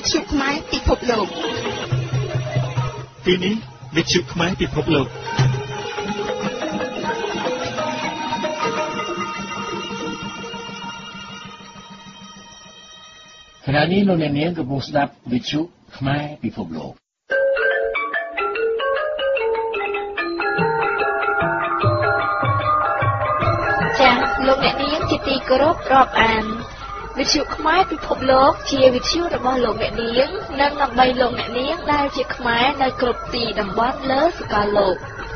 ชุไม้ពិភពលោកទីនេះវិទ្យុខ្មែរពិភពលោកขณะนี้លោកអ្នកនាងកំពុងស្ដាប់វិទ្យុខ្មែរពិភពលោកចា៎លោកអ្នកនាងជាទីគោរពរាប់អានវិទ្យុខ្មែរពិភពលោកជាវិទ្យុរបស់លោកអ្នកនាងនិងដើម្បីលោកអ្នកនាងដែលជាខ្មែរនៅគ្រប់ទីតំបន់លើសកលលោក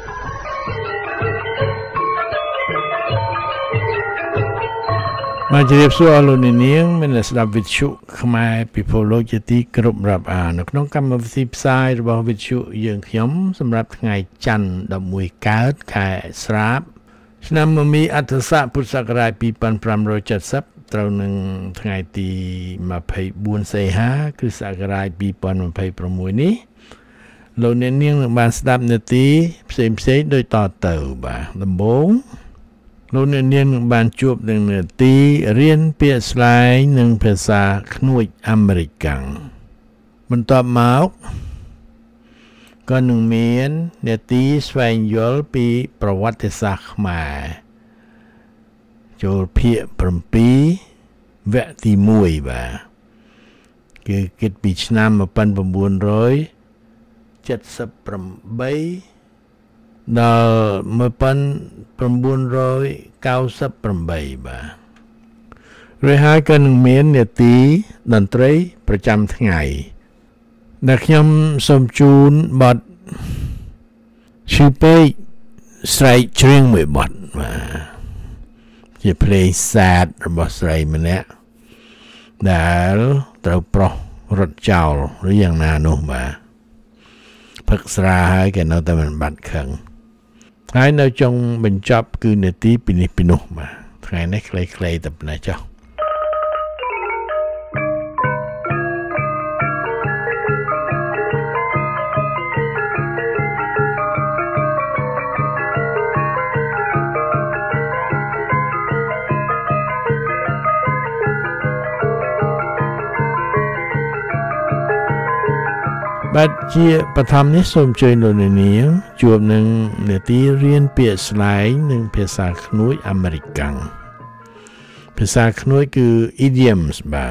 មកជម្រាបសួរលោកអ្នកនាងមានស្ដាប់វិទ្យុខ្មែរពិភពលោកជាទីគោរពរាប់អាននៅក្នុងកម្មវិធីផ្សាយរបស់វិទ្យុយើងខ្ញុំសម្រាប់ថ្ងៃច័ន្ទ11កើតខែស្រាបឆ្នាំមមីអត្តស័កពុទ្ធសករាជ2570ត្រូវនឹងថ្ងៃទី24សីហាគ្រិស្តសករាជ2026នេះលោកអ្នកនាងនឹងបានស្ដាប់នាទីផ្សេងៗដូចតទៅបាទដំបូងលោកអ្នកនាងនឹងបានជួបនឹងនាទីរៀនពាក្យស្លែងនិងភាសាខ្នួយអាមេរិកាំងបន្ទាប់មកក៏នឹងមាននាទីស្វែងយល់ពីប្រវត្តិសាស្ត្រខ្មែរចូលភាគ7វគ្គទី1បាទគឺគិតពីឆ្នាំ1978ដល់1998បាទរួចហើយក៏នឹងមាននាទីតន្ត្រីប្រចាំថ្ងៃដែលខ្ញុំសូមជូនបទឈឺពេកស្រែកច្រៀងមួយបទបាទជាភ្លេងសាទរបស់ស្រីម្នាក់ដែលត្រូវប្រុសរត់ចោលឬយ៉ាងណានោះបាទផឹកស្រាហើយក៏នៅតែមិនបាត់ខឹងហើយនៅចុងបញ្ចប់គឺនាទីពីនេះពីនោះបាទថ្ងៃនេះខ្លីៗតែប៉ុណ្ណេះចុះបាទជាបឋមនេះសូមជួយលោកអ្នកនាងជួបនឹងនាទីរៀនពាក្យស្លែងនិងភាសាខ្នួយអាមេរិកាំងភាសាខ្នួយគឺ idioms បាទ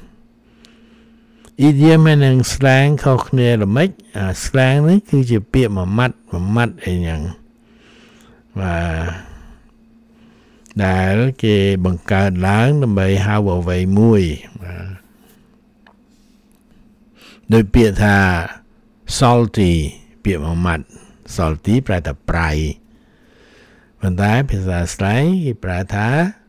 idiom និង slang ខុសគ្នាល្មិចslang នេះគឺជាពាក្យមួយម៉ាត់អីយ៉ាងបាទដែលគេបង្កើតឡើងដើម្បីហៅអ្វីមួយបាទដោយពាក្យថា salty ពាក្យមួយម៉ាត់ salty ប្រែថាប្រៃប៉ុន្តែភាសាស្លែងគេប្រែថា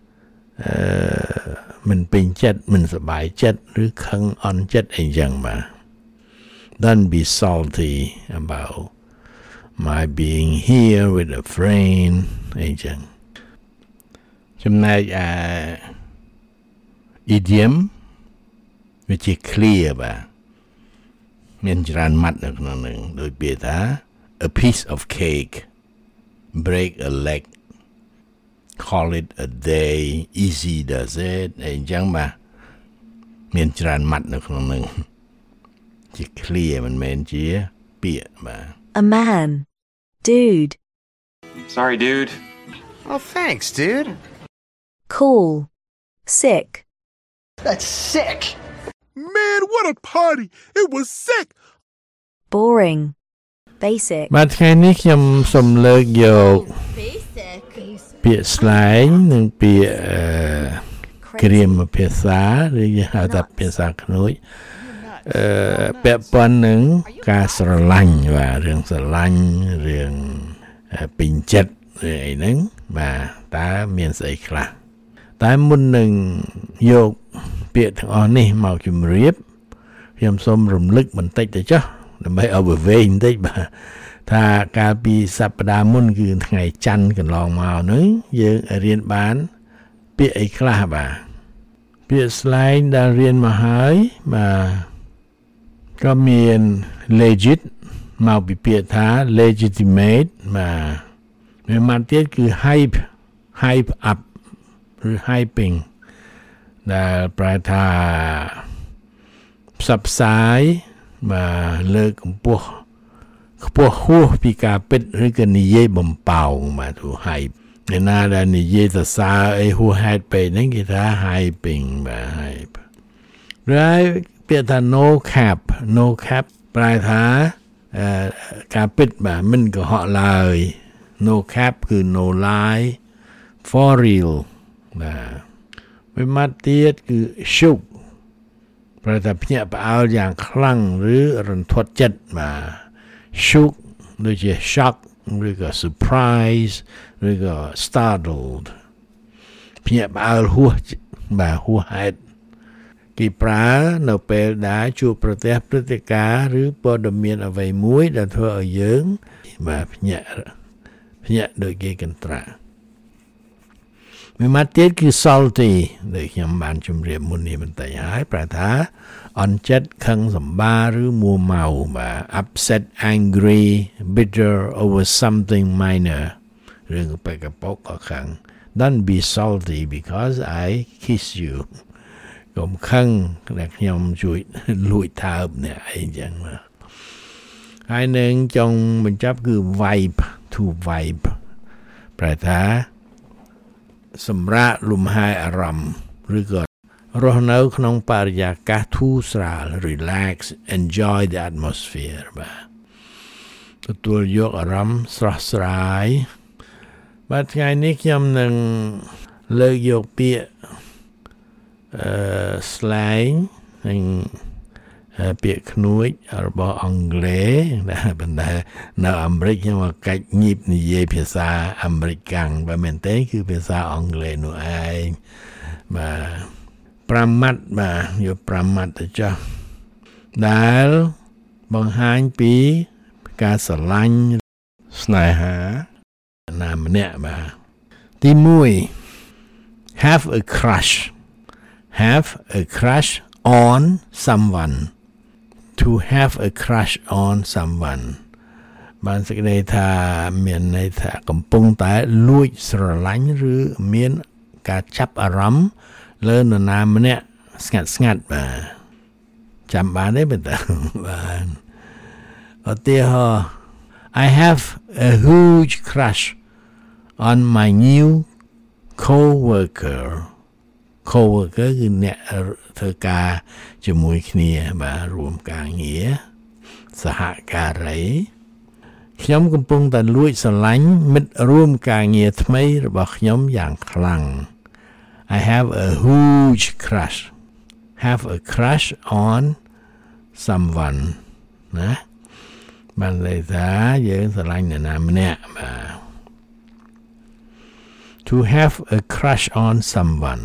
មិនពេញចិត្តមិនសប្បាយចិត្តឬខឹងអន់ចិត្តអីចឹងបាទ Don't be salty about my being here with a friend អីចឹងចំណែកidiom វាជា clear បាទមានច្រើនម៉ាត់នៅក្នុងនឹងដូចពាក្យថា a piece of cake break a leg call it a day easy does it អីចឹងបាទមានច្រើនម៉ាត់នៅក្នុងនឹងជា clear មិនមែនជាពាក្យបាទ a man dude sorry dude oh thanks dude cool sick that's sick Man, what a party! It was sick! Boring. Basic. បាទថ្ងៃនេះខ្ញុំសូមលើកយកពាក្យស្លែងនិងពាក្យគ្រាមភាសាឬហៅថាភាសាខ្នួយពាក់ព័ន្ធនឹងការស្រឡាញ់បាទរឿងស្រឡាញ់រឿងពេញចិត្តឬអីហ្នឹងបាទតើមានស្អីខ្លះតែមុននឹងយកពាក្យទាំងអស់នេះមកជម្រាបខ្ញុំសូមរំលឹកបន្តិចទៅចុះដើម្បីឲ្យវែងបន្តិចបាទថាកាលពីសប្តាហ៍មុនគឺថ្ងៃច័ន្ទកន្លងមកហ្នឹងយើងរៀនបានពាក្យអីខ្លះបាទពាក្យស្លែងដែលរៀនមកហើយបាទក៏មាន legit មកពីពាក្យថា legitimate បាទមានមកទៀតគឺ hype up ឬ hyping ដែលប្រែថាផ្សซับซ้ายมาเลิกพวกหัวปีกาเป็ดหรือกันนิเย่บ่มเป่ามาถูกให้ในหน้าด้านนิเย่จะซาไอหัวหายไปนั่นกีตาให้ปิงมาให้ร้ายเปียทา no cap ปลายท้ากาเป็ดมามันก็เหาะเลย no cap คือ no lie for real นะไม่มาเตียดคือชุกประทับเนี่ยไปเอาอย่างคลั่งหรือรันทดจัดมาชุกหรือจะ shock หรือก็ surprise หรือก็ startled เพียบเอาหัวหายกีปลาเราเปิดได้จูประเทศพฤติกาหรือปอดเมียนเอาไว้มุ้ยแต่เธอเอาเยิงมาเพียโดยเกี่ยกันตรามีมาเตียคือ salty โดยยำบานจุมเรียบมุนีมันแต่หายปราทาอ่อนจัดขังสมบาหรือมัวเมามา upset angry bitter over something minor เรื่องไปกับปกก็ขัง don't be salty because I kiss you กลมขังแต่ยำจุยลุยท้าเนี่ยไอ้ยังมาไอ้หนึ่งจงมันจับคือ vibe to vibe ปราทาสำระลมหายอารมณ์หรือก็รอเนื้อขนมปริยากาศทูสรา relax enjoy the atmosphere บ่ตัวยกอารมณ์สระสายบัดไงนิยมหนึ่งเลิกยกเปียslang หนึ่งเปียขนุยหรือบอกอังกฤษนะบรรดาในอเมริกยังว่ากัดยิบนิเยภาษาอเมริกันแบบเหมือนเต้คือภาษาอังกฤษนู่นเองมาประมัดมาอยู่ประมัดจ้ะได้บางหางปีการสลังสไนหานามเนี่ยมาที่มุย have a crush on someone to have a crush on someone บางสักในท่าเมียนในท่ากำปงแต่ลุยสลังหรือเมียนการจับอารมณ์เลินนามเนี่ยสงัดมาจำบ้านได้เป็นต่างบ้านเอาเตี้ยฮะ I have a huge crush on my new co-worker คือเนี่ยเธอกาจมวยเนียมารวมกางเหียสหการัยขยมกำปงแต่ลุยสลังมิดรวมกางเหียทำไมระบอกขยมอย่างคลั่งI have a huge crush on someone นะมันเลยถ้าเยอะสลายเนี่ยนะมันเนี่ยมา to have a crush on someone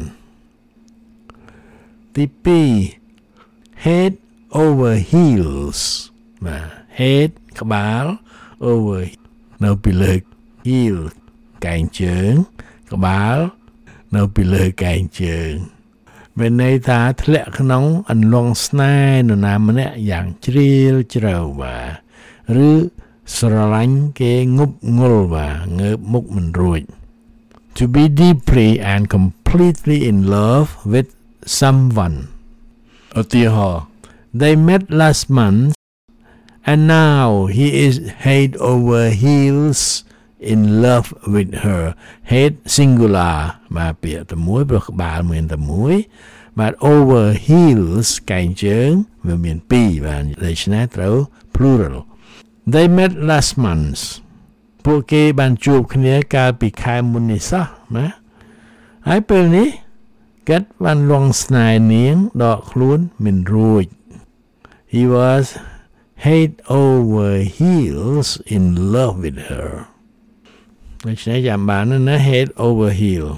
ที่ปี head over heels มา head ขบาล over เราไปเลย heel ไก่เชิงขบาลเราไปเลยไก่เชิงเป็นในตาทะเลขนองอันลองสไนนนามเนี่ยอย่างเจียวเจียวว่าหรือสลังเกงบงลว่าเงบมุกมันรวย to be deeply and completely in love with someone อุทิหะ they met last month and now he is head over heels in love with her head singular มาเปียตะมวยปลอกบาลเหมือนตะมวยมา over heels ไก่เจิงเหมือนปีบานเลยชนะเต้า plural they met last month พวกเกบันจูบคนนี้การปีคายมุนิสะนะไอ้เปิลนี้กัดวันลองสไนเนียงดอกคลุ้นมันรูด he was head over heels in love with herไม่ใช่จำบานนั่นนะ head over heel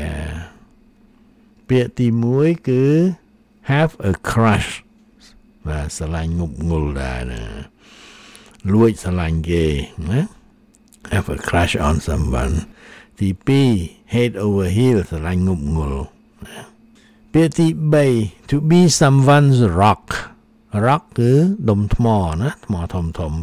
เปียตีมวยคือ have a crush ว่าสลายงุลได้นะลุยสลายเกนะ have a crush on someone ที่ปี head over heel สลายงุลเปียตีใบ to be someone's rock คือดมทมอนะทมอทม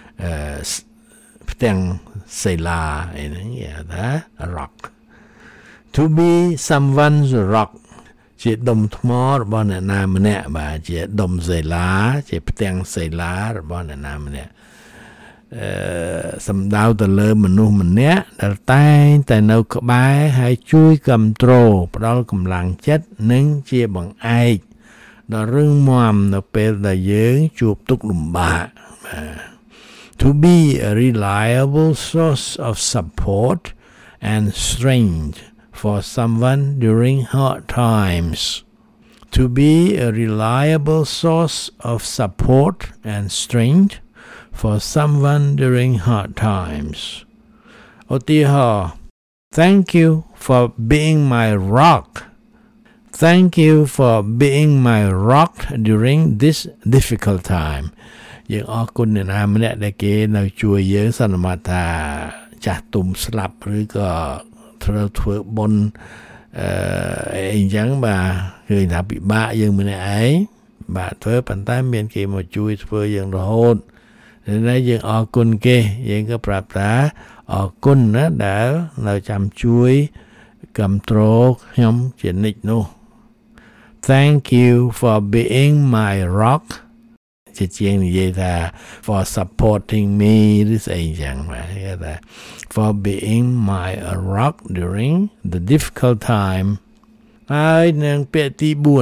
เตียงเซลาอะไรอย่างเงี้ยนะ rock to be someone's rock ជាដុំថ្មរបស់អ្នកណាម្នាក់បាទជាដុំសេឡាជាផ្ទាំងសេឡារបស់អ្នកណាម្នាក់សំដៅទៅលើមនុស្សម្នាក់ដែលតែងតែនៅក្បែរហើយជួយគ្រប់គ្រងផ្ដល់កម្លាំងចិត្តនិងជាបង្អែកដ៏រឹងមាំនៅពេលដែលយើងជួបទុក្ខលំបាក To be a reliable source of support and strength for someone during hard times. To be a reliable source of support and strength for someone during hard times. ឧទាហរណ៍ Thank you for being my rock. Thank you for being my rock during this difficult time. យើងអរគុណអ្នកណាម្នាក់ដែលគេនៅជួយយើងសន្មតថាចាស់ទុំស្លាប់ឬក៏ត្រូវធ្វើបុណ្យអីចឹងបាទឃើញថាពិបាកយើងម្នាក់ឯងបាទធ្វើប៉ុន្តែមានគេមកជួយធ្វើយើងរហូតហើយយើងអរគុណគេយើងក៏ប្រាប់ថាអរគុណណាដែលនៅចាំជួយគ្រប់គ្រងខ្ញុំជានិច្ចនោះ Thank you for being my rock ជានិយាយថា for supporting me ឬស្អីចឹងបាទគេថា for being my rock during the difficult time ហើយនឹងពាក្យទី4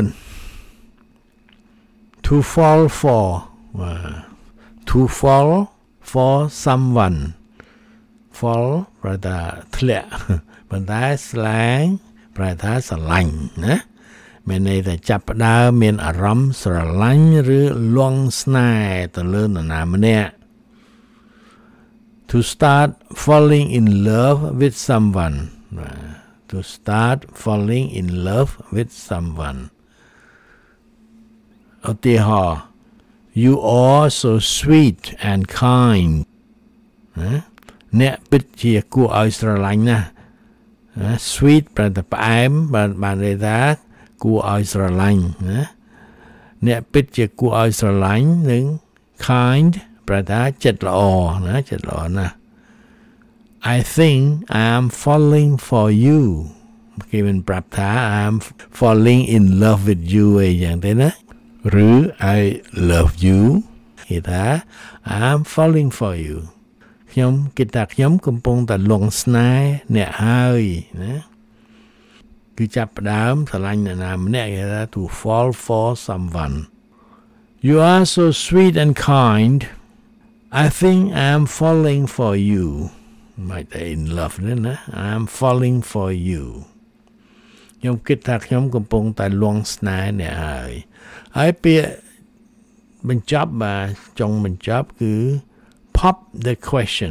to fall for to fall for someone fall ប្រែថាធ្លាក់ប៉ុន្តែ slang ប្រែថាស្រឡាញ់ណាមានន័យថាចាប់ផ្ដើមមានអារម្មណ៍ស្រឡាញ់ឬលង់ស្នេហ៍ទៅលើនរណាម្នាក់ To start falling in love with someone. To start falling in love with someone. ឧទាហរណ៍ You are so sweet and kind. អ្នកពិតជាគួរឲ្យស្រឡាញ់ណាស់ Sweet ប្រែថាផ្អែមបានន័យថាគួរឲ្យស្រឡាញ់ណាអ្នកពិតជាគួរឲ្យស្រឡាញ់និង kind ប្រែថាចិត្តល្អណាចិត្តល្អណាស់ I think I am falling for you គេមិនប្រាប់ថា I am falling in love with you អីយ៉ាងទេណាឬ I love you គេថា I am falling for you ខ្ញុំគិតថាខ្ញុំកំពុងតែលង់ស្នេហ៍អ្នកហើយណាគឺចាប់ផ្ដើមស្រឡាញ់អ្នកណាម្នាក់គេថា to fall for someone You are so sweet and kind I think I am falling for you might be in love ណា I am falling for you ខ្ញុំគិតថាខ្ញុំកំពុងតែលង់ស្នេហ៍អ្នកហើយពាក្យបញ្ចប់បាទចុងបញ្ចប់គឺ pop the question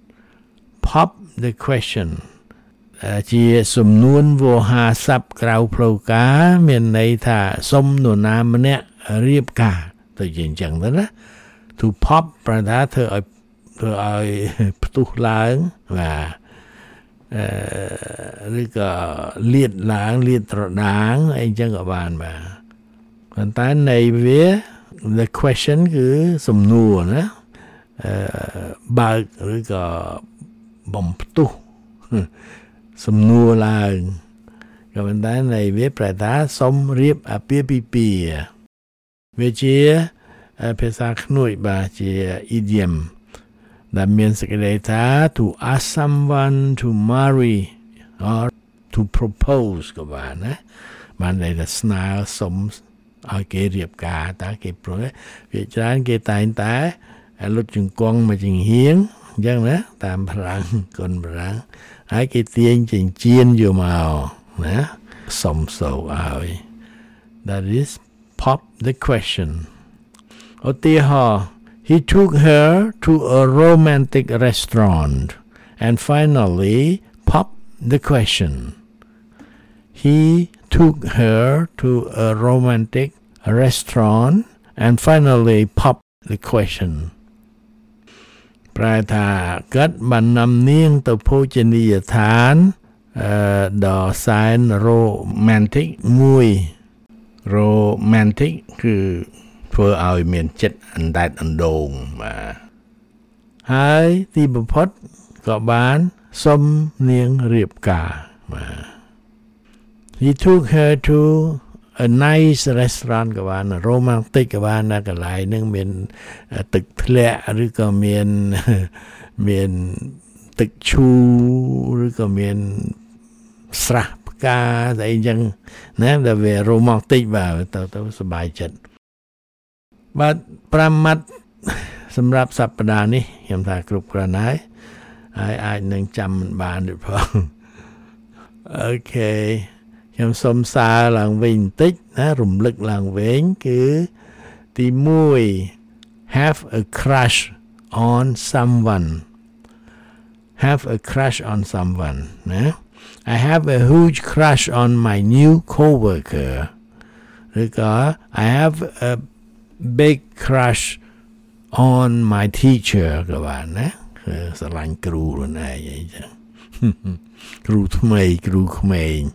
pop the question ជាសំនួនវោហារស័ព្ទក្រៅផ្លូវការមានន័យថាសុំនរណាម្នាក់រៀបការទៅជាអញ្ចឹងទៅណា to pop ប្រែថាធ្វើឲ្យផ្ទុះឡើងបាទឬក៏លាតឡើងលាតត្រដាងអីចឹងក៏បានបាទប៉ុន្តែន័យវា the question គឺសំណួរណាបើកឬក៏បំផ្ទុះសំណួរឡើងក៏ប៉ុន្តែន័យវាប្រែថាសុំរៀបអាពាហ៍ពិពាហ៍វាជាភាសាខ្នួយបាទជា idiom ដែលមានសេចក្តីថា to ask someone to marry or to propose ក៏បានណាបានន័យថាស្នើសុំឲ្យគេរៀបការតើគេព្រោះវាច្រើនគេតែងតែលុតជង្គង់មកចង្ហៀងអញ្ចឹងណាតាមប្រាំងគុណប្រាំងហើយគេទាញចិញ្ចៀនយកមកណាសុំសូវឲ្យ That is pop the question ឧទាហរណ៍ He took her to a romantic restaurant and finally popped the question. He took her to a romantic restaurant and finally popped the question. ប្រែថាគាត់បាននាំនាងទៅភោជនីយដ្ឋានដ៏សែន romantic មួយ romantic គឺធ្វើឲ្យមានចិត្តអណ្ដែតអណ្ដូងបាទហើយទីបំផុតក៏បានសុំនាងរៀបការបាទ He took her to a nice restaurant ក៏បាន romantic ក៏បានណាកន្លែងហ្នឹងមានទឹកធ្លាក់ឬក៏មានទឹកឈូឬក៏មានស្រះផ្កាស្អីចឹងណាដែលវា romantic បាទទៅសប្បាយចិត្តបាទ5ម៉ាត់សម្រាប់សប្តាហ៍នេះខ្ញុំថាគ្រប់គ្រាន់ហើយអាចនឹងចាំមិនបានទេផងអូខេខ្ញុំសូមសារឡើងវិញបន្តិចណារំលឹកឡើងវិញគឺទី1 have a crush on someone have a crush on someone ណា I have a huge crush on my new coworker ឬក៏ I have a big crush on my teacher ក៏បានណាស្រឡាញ់គ្រូខ្លួនឯងអីចឹងគ្រូថ្មីគ្រូក្មេង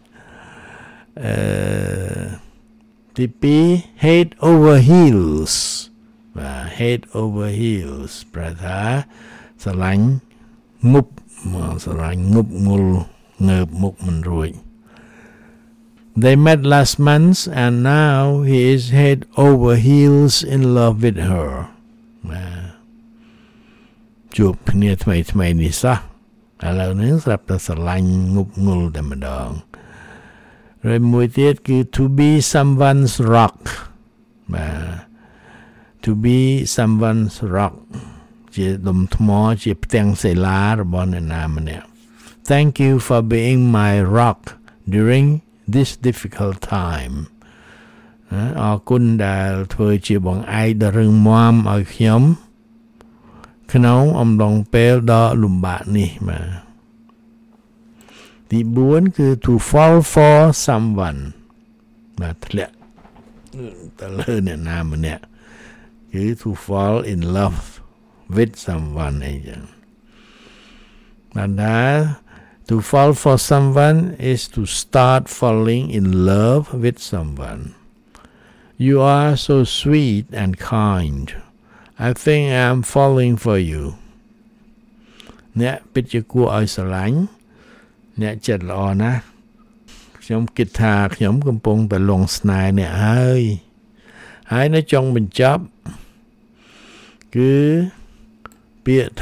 ទី2 head over heels បាទ head over heels ប្រថាស្រឡាញ់ងប់ងល់ងើបមុខមិនរួច They met last month and now he is head over heels in love with her ជួបគ្នាថ្មីនេះសោះឥឡូវនេះស្រាប់តែស្រឡាញ់ងប់ងល់តែម្ដងហើយមួយទៀតគឺ to be someone's rock បាទ to be someone's rock ជាដុំថ្មជាផ្ទាំងសិលារបស់អ្នកណាម្នាក់ Thank you for being my rock during this difficult time អរគុណដែលធ្វើជាបងឯកដ៏រឹងមាំឲ្យខ្ញុំក្នុងអំឡុងពេលដ៏លំបាកនេះបាទទី4គឺ to fall for someone បាទធ្លាក់ទៅលើអ្នកណាម្នាក់គឺ to fall in love with someone អីចឹងបានថា to fall for someone is to start falling in love with someone you are so sweet and kind I think I'm falling for you អ្នកពិតជាគួរឲ្យស្រឡាញ់អ្នកចិត្តល្អណាស់ខ្ញុំគិតថាខ្ញុំកំពុងតែលងស្នេហ៍អ្នកហើយនៅចុងបញ្ចប់គឺពាក្យថា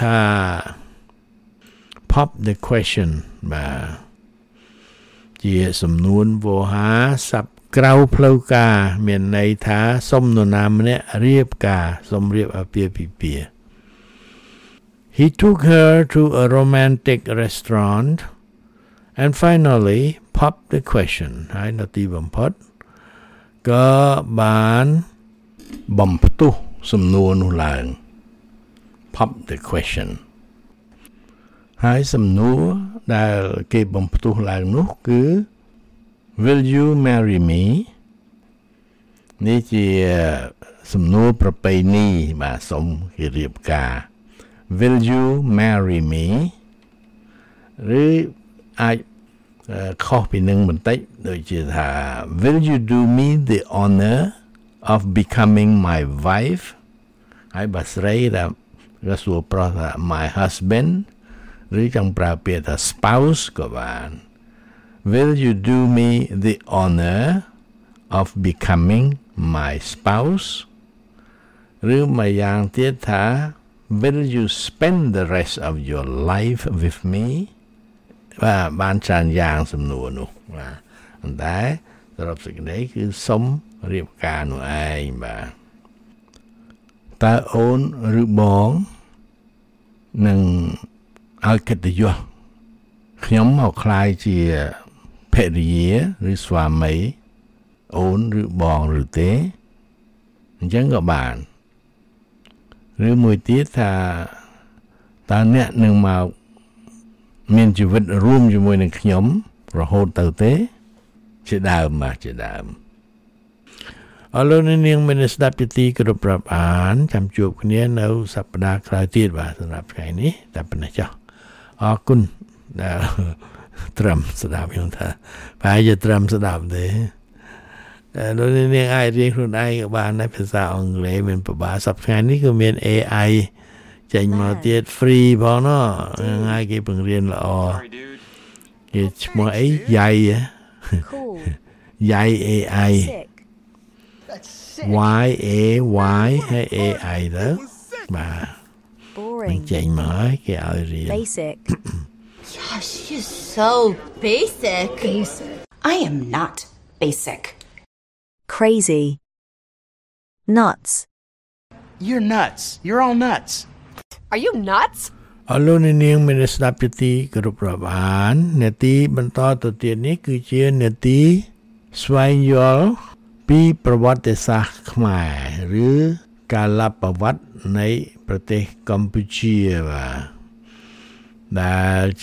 pop the question បាទជាសំនួនវោហាស័ព្ទក្រៅផ្លូវការមានន័យថាសុំនរណាម្នាក់រៀបការសុំរៀបអាពាហ៍ពិពាហ៍ He took her to a romantic restaurant and finally popped the question ហើយនៅទីបំផុតក៏បានបំផ្ទុះសំណួរនោះឡើង pop the question ហើយសំណួរដែលគេបំផ្ទុះឡើងនោះគឺ Will you marry me នេះជាសំណួរប្រពៃណីបាទសុំគេរៀបការ Will you marry me ឬអាចខុសពីនឹងបន្តិចដូចជាថា Will you do me the honor of becoming my wife ហើយបើស្រីថាក៏សួរប្រុសថា my husband ឬចង់ប្រើពាក្យថា spouse ក៏បាន Will you do me the honor of becoming my spouse ឬមួយយ៉ាងទៀតថា Will you spend the rest of your life with me បាទបានច្រើនយ៉ាងសំណួរនោះបាទប៉ុន្តែសរុបសេចក្តីគឺសុំរៀបការនោះឯងបាទតើអូនឬបងនឹងឲ្យកិត្តិយសខ្ញុំមកខ្លាយជាភរិយាឬស្វាមីអូនឬបងឬទេអញ្ចឹងក៏បានឬមួយទៀតថាតើអ្នកនឹងមកមានជីវិតរួមជាមួយនឹងខ្ញុំរហូតទៅទេជាដើមបាទជាដើមអរលោកនាងមានស្ដាប់ទីគោរពរាប់អានចាំជួបគ្នានៅសប្តាហ៍ក្រោយទៀតបាទសម្រាប់ថ្ងៃនេះតែប៉ុណ្ណេះចុះអរគុណដែលត្រឹមស្ដាប់ខ្ញុំថាប្រហែលជាត្រឹមស្ដាប់ទេលោកនាងអាចរៀនខ្លួនឯងក៏បានដែរភាសាអង់គ្លេសមានពិបាកសប្តាហ៍នេះក៏មាន AI ចេញមកទៀត free ផងណោះថ្ងៃគេបង្រៀនល្អគេឈ្មោះអីយ៉ៃ Yay AI sick, That's sick. YAY hay AI đó mà mình boring, chạy mở cái ở riêng basic, Gosh, you're so basic. I am not basic. crazy, nuts, You're nuts. You're all nuts. Are you nuts? អរលោកអ្នកនាងមានស្ដាប់ជាទីគោរពរាប់អាននាទីបន្តទៅទៀតនេះគឺជានាទីស្វែងយល់ពីប្រវត្តិសាស្ត្រខ្មែរឬកាលប្រវត្តិនៃប្រទេសកម្ពុជាបាទដែលជា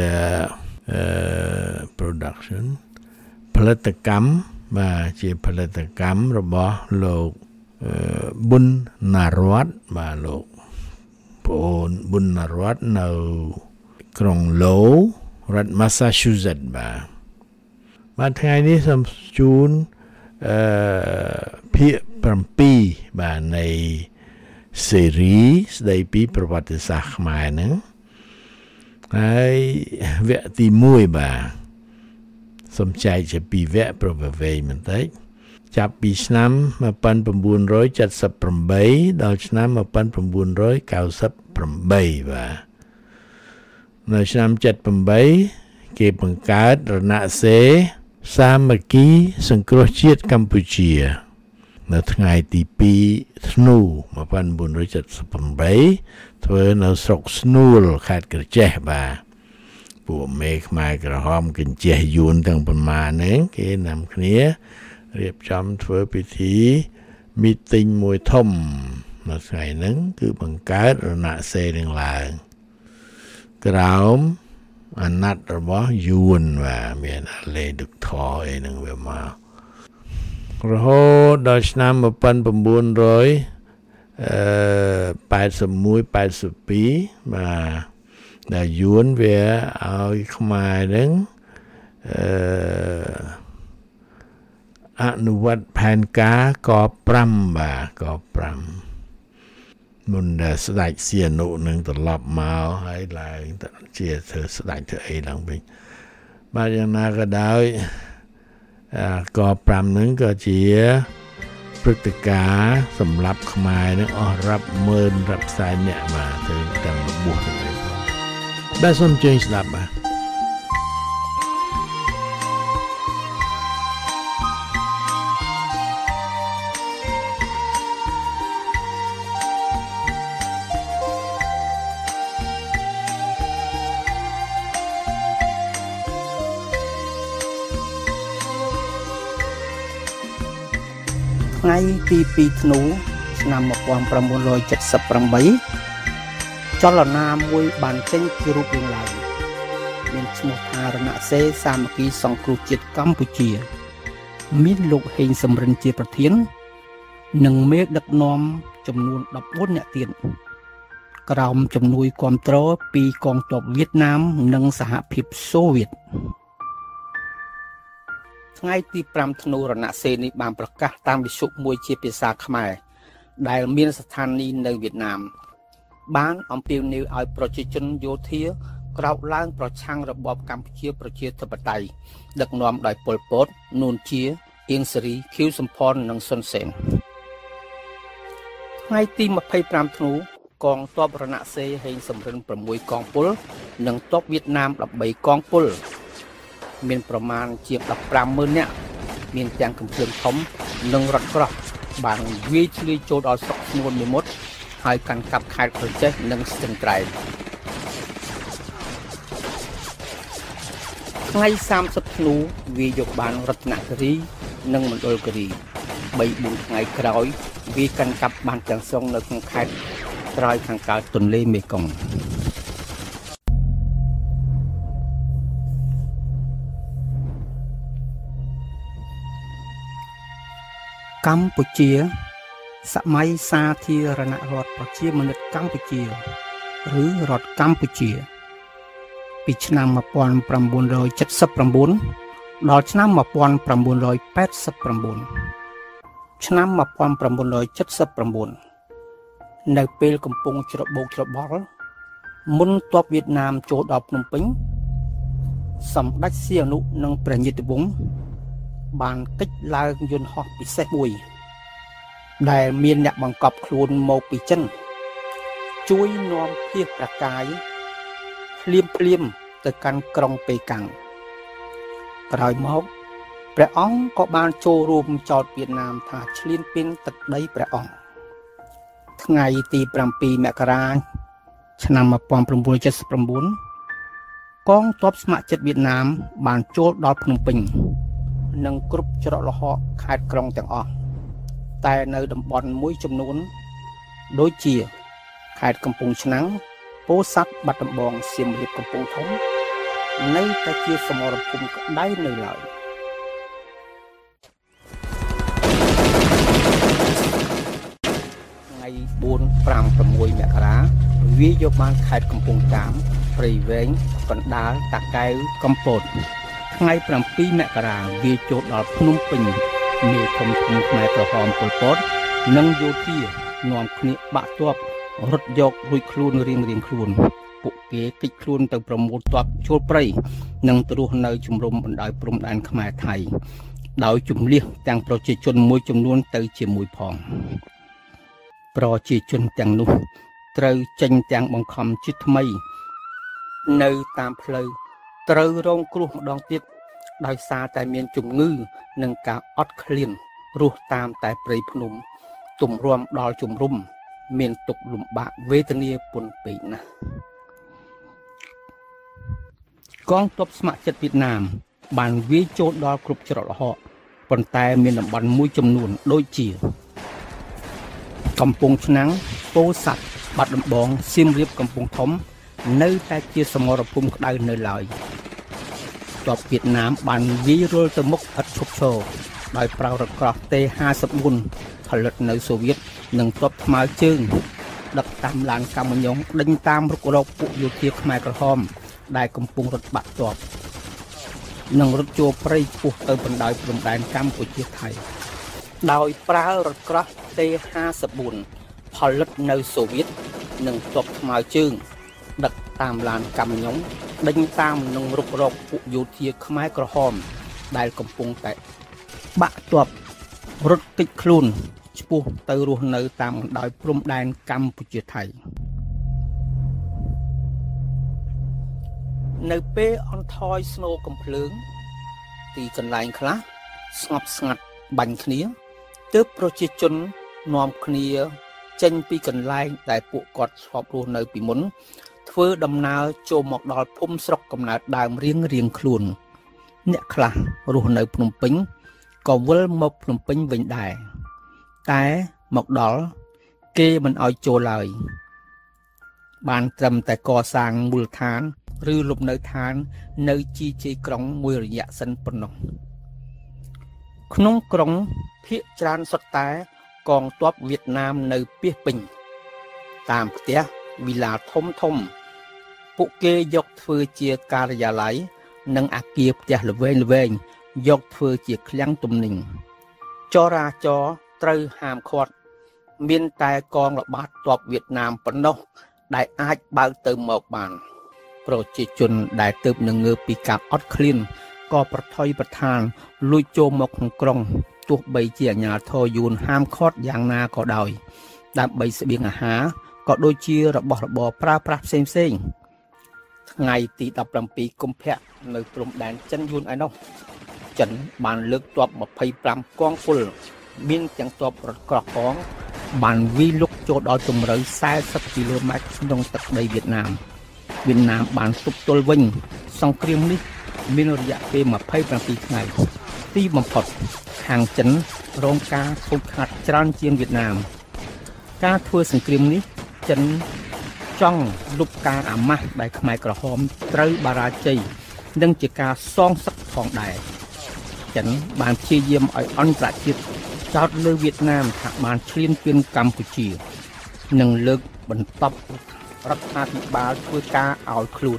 production ផលិតកម្មបាទជាផលិតកម្មរបស់លោកប៊ុនណារតបាទលោកប្អូនប៊ុនណារតនៅក្រុងឡូរដ្ឋ Massachusetts បាទថ្ងៃនេះសូមជូនភាគ7បាទនៃស៊េរីស្ដីពីប្រវត្តិសាស្ត្រខ្មែរហ្នឹងហើយវគ្គទី1បាទសូមចែកជា2វគ្គប្រវែងបន្តិចចាប់ពីឆ្នាំ1978ដល់ឆ្នាំ1998បាទនៅឆ្នាំ78គេបង្កើតរណសិរ្សសាមគ្គីសង្គ្រោះជាតិកម្ពុជានៅថ្ងៃទី2ធ្នូ1978ធ្វើនៅស្រុកស្នួលខេត្តក្រចេះបាទពួកមេខ្មែរក្រហមកញ្ចេះយួនទាំងប៉ុន្មានហ្នឹងគេនាំគ្នារៀបចំធ្វើពិធីមីទីងមួយធំនៅថ្ងៃហ្នឹងគឺបង្កើតរណសិរ្សនឹងឡើងក្រោមអាណត្តិរបស់យួនបាទមានអាលេឌុកថអីហ្នឹងវាមករហូតដល់ឆ្នាំ1981 82បាទដែលយួនវាឲ្យខ្មែរហ្នឹងអនុវត្តផែនការក5បាទក5មុនដែលស្ដេចសៀនុនឹងត្រឡប់មកហើយឡើងជាធ្វើស្ដេចធ្វើអីឡើងវិញបាទយ៉ាងណាក៏ដោយក5នឹងក៏ជាព្រឹត្តិការណ៍សម្រាប់ខ្មែរនឹងអស់រាប់ម៉ឺនរាប់សែនអ្នកបាទទៅទាំងរបួសទាំងអីផងបាទសូមជើញស្ដាប់បាទថ្ងៃទី2ធ្នូឆ្នាំ1978ចលនាមួយបានចេញពីរូបរាងឡើងមានឈ្មោះថារណសិរ្សសាមគ្គីសង្គ្រោះជាតិកម្ពុជាមានលោកហេងសំរិនជាប្រធាននិងមេដឹកនាំចំនួន14នាក់ទៀតក្រោមជំនួយគាំទ្រពីកងទ័ពវៀតណាមនិងសហភាពសូវៀតថ្ងៃទី5ធ្នូរណសិរ្សនេះបានប្រកាសតាមវិទ្យុមួយជាភាសាខ្មែរដែលមានស្ថានីយ៍នៅវៀតណាមបានអំពាវនាវឲ្យប្រជាជនយោធាក្រោកឡើងប្រឆាំងរបបកម្ពុជាប្រជាធិបតេយ្យដឹកនាំដោយប៉ុល ពត នួនជាអៀងសេរី ខៀវសំផននិងសុនសេនថ្ងៃទី25ធ្នូកងទ័ពរណសិរ្សហេងសំរិន6កងពលនិងទ័ពវៀតណាម13កងពលមានប្រមាណជាង 150,000 នាក់មានទាំងកំភ្លើងធំនិងរថក្រោះបានវាយឆ្លៀតចូលដល់ស្រុកស្នួនមួយមុតហើយកាន់កាប់ខេត្តក្រចេះនិងស្ទឹងត្រែងថ្ងៃ30ធ្នូវាយកបានរតនគិរីនិងមណ្ឌលគិរី 3-4 ថ្ងៃក្រោយវាកាន់កាប់បានទាំងស្រុងនៅក្នុងខេត្តត្រើយខាងកើតទន្លេមេគង្គកម្ពុជាសម័យសាធារណរដ្ឋប្រជាមានិតកម្ពុជាឬរដ្ឋកម្ពុជាពីឆ្នាំ1979ដល់ឆ្នាំ1989ឆ្នាំ1979នៅពេលកំពុងច្របូកច្របល់មុនទ័ពវៀតណាមចូលដល់ភ្នំពេញសម្ដេចសៀនុនិងព្រះញាតិវង្សបានកិច្ចឡើងយន្តហោះពិសេសមួយដែលមានអ្នកបង្កប់ខ្លួនមកពីចិនជួយនាំភៀសប្រកាយភ្លាមទៅកាន់ក្រុងប៉េកាំងក្រោយមកព្រះអង្គក៏បានចូលរួមចោទវៀតណាមថាឈ្លានពានទឹកដីព្រះអង្គថ្ងៃទី7មករាឆ្នាំ1979កងទ័ពស្ម័គ្រចិត្តវៀតណាមបានចូលដល់ភ្នំពេញនិងគ្រប់ច្រកល្ហកខេត្តក្រុងទាំងអស់តែនៅតំបន់មួយចំនួនដូចជាខេត្តកំពង់ឆ្នាំងពោធិ៍សាត់បាត់ដំបងសៀមរាបកំពង់ធំនៅតែជាសមរភូមិក្តៅនៅឡើយថ្ងៃ4 5 6មករាវាយកបានខេត្តកំពង់ចាមព្រៃវែងកណ្ដាលតាកែវកំពតថ្ងៃ7មករាវាចូលដល់ភ្នំពេញមេធំខ្មែរក្រហមប៉ុលពតនិងយោធានាំគ្នាបាក់ទ័ពរត់យករួចខ្លួនរៀងខ្លួនពួកគេគេចខ្លួនទៅប្រមូលទ័ពចូលព្រៃនិងទៅរស់នៅជំរំបណ្ដោយព្រំដែនខ្មែរថៃដោយជំលះទាំងប្រជាជនមួយចំនួនទៅជាមួយផងប្រជាជនទាំងនោះត្រូវចេញទាំងបង្ខំជាថ្មីនៅតាមផ្លូវត្រូវរងគ្រោះម្ដងទៀតដោយសារតែមានជំងឺនិងការអត់ឃ្លានរស់តាមតែព្រៃភ្នំទម្រាំដល់ជំរំមានទុក្ខលំបាកវេទនាពន់ពេកណាស់កងទ័ពស្ម័គ្រចិត្តវៀតណាមបានវាយចូលដល់គ្រប់ច្រកល្ហកប៉ុន្តែមានតំបន់មួយចំនួនដូចជាកំពង់ឆ្នាំងពោធិ៍សាត់បាត់ដំបងសៀមរាបកំពង់ធំនៅតែជាសមរភូមិក្តៅនៅឡើយទ័ពវៀតណាមបានវាយរុលទៅមុខឥតឈប់ឈរដោយប្រើរថក្រោះ T-54 ផលិតនៅសូវៀតនិងទ័ពថ្មើរជើងដឹកតាមឡានកាំញុងដេញតាមរុករកពួកយោធាខ្មែរក្រហមដែលកំពុងរត់បាក់ទ័ពនិងរត់ចូលព្រៃឆ្ពោះទៅបណ្ដោយព្រំដែនកម្ពុជាថៃដោយប្រើរថក្រោះ T-54 ផលិតនៅសូវៀតនិងទ័ពថ្មើរជើងដឹកតាមឡានកាំញុងដេញតាមនឹងរុករកពួកយោធាខ្មែរក្រហមដែលកំពុងតែបាក់ទ័ពរត់គេចខ្លួនឆ្ពោះទៅរស់នៅតាមបណ្ដោយព្រំដែនកម្ពុជាថៃនៅពេលអន់ថយស្នូកំភ្លើងទីកន្លែងខ្លះស្ងប់ស្ងាត់បាញ់គ្នាទើបប្រជាជននាំគ្នាចេញពីកន្លែងដែលពួកគាត់ធ្លាប់រស់នៅពីមុនធ្វើដំណើរចូលមកដល់ភូមិស្រុកកំណើតដើមរៀងខ្លួនអ្នកខ្លះរស់នៅភ្នំពេញក៏វិលមកភ្នំពេញវិញដែរតែមកដល់គេមិនឲ្យចូលឡើយបានត្រឹមតែកសាងមូលដ្ឋានឬលំនៅឋាននៅជីជ័យក្រុងមួយរយៈសិនប៉ុណ្ណោះក្នុងក្រុងភាគច្រើនសុទ្ធតែកងទ័ពវៀតណាមនៅពាសពេញតាមផ្ទះវិឡាធំពួកគេយកធ្វើជាការិយាល័យនិងអគារផ្ទះល្វែងយកធ្វើជាឃ្លាំងទំនិញចរាចរណ៍ត្រូវហាមឃាត់មានតែកងល្បាតទ័ពវៀតណាមប៉ុណ្ណោះដែលអាចបើកទៅមកបានប្រជាជនដែលទើបនឹងងើបពីការអត់ឃ្លានក៏ប្រថុយប្រថានលួចចូលមកក្នុងក្រុងទោះបីជាអាជ្ញាធរយួនហាមឃាត់យ៉ាងណាក៏ដោយដើម្បីស្បៀងអាហារក៏ដូចជារបស់របរប្រើប្រាស់ផ្សេងថ្ងៃទី17កុម្ភៈនៅព្រំដែនចិនយួនឯនោះចិនបានលើកទ័ព25កងពលមានទាំងទ័ពរថក្រោះផងបានវាយលុកចូលដល់ជម្រៅ40គីឡូម៉ែត្រក្នុងទឹកដីវៀតណាមបានទប់ទល់វិញសង្គ្រាមនេះមានរយៈពេល27ថ្ងៃទីបំផុតខាងចិនរងការខូចខាតច្រើនជាងវៀតណាមការធ្វើសង្គ្រាមនេះចិនចង់លុបការអាម៉ាស់ដែលខ្មែរក្រហមត្រូវបារាជ័យនិងជាការសងសឹកផងដែរចិនបានព្យាយាមឲ្យអន្តរជាតិចោទលើវៀតណាមថាបានឈ្លានពានកម្ពុជានិងលើកបន្ទប់រដ្ឋាភិបាលធ្វើការឲ្យខ្លួន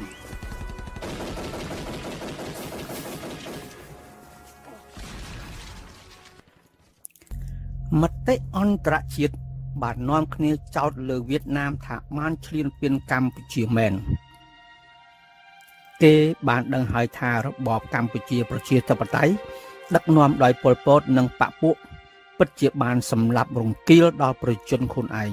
មតិអន្តរជាតិបាននាំគ្នាចោទលើវៀតណាមថាបានឈ្លានពានកម្ពុជាមែនគេបានដឹងហើយថារបបកម្ពុជាប្រជាធិបតេយ្យដឹកនាំដោយប៉ុល ពត និងបកពួកពិតជាបានសម្លាប់រង្គាលដល់ប្រជាជនខ្លួនឯង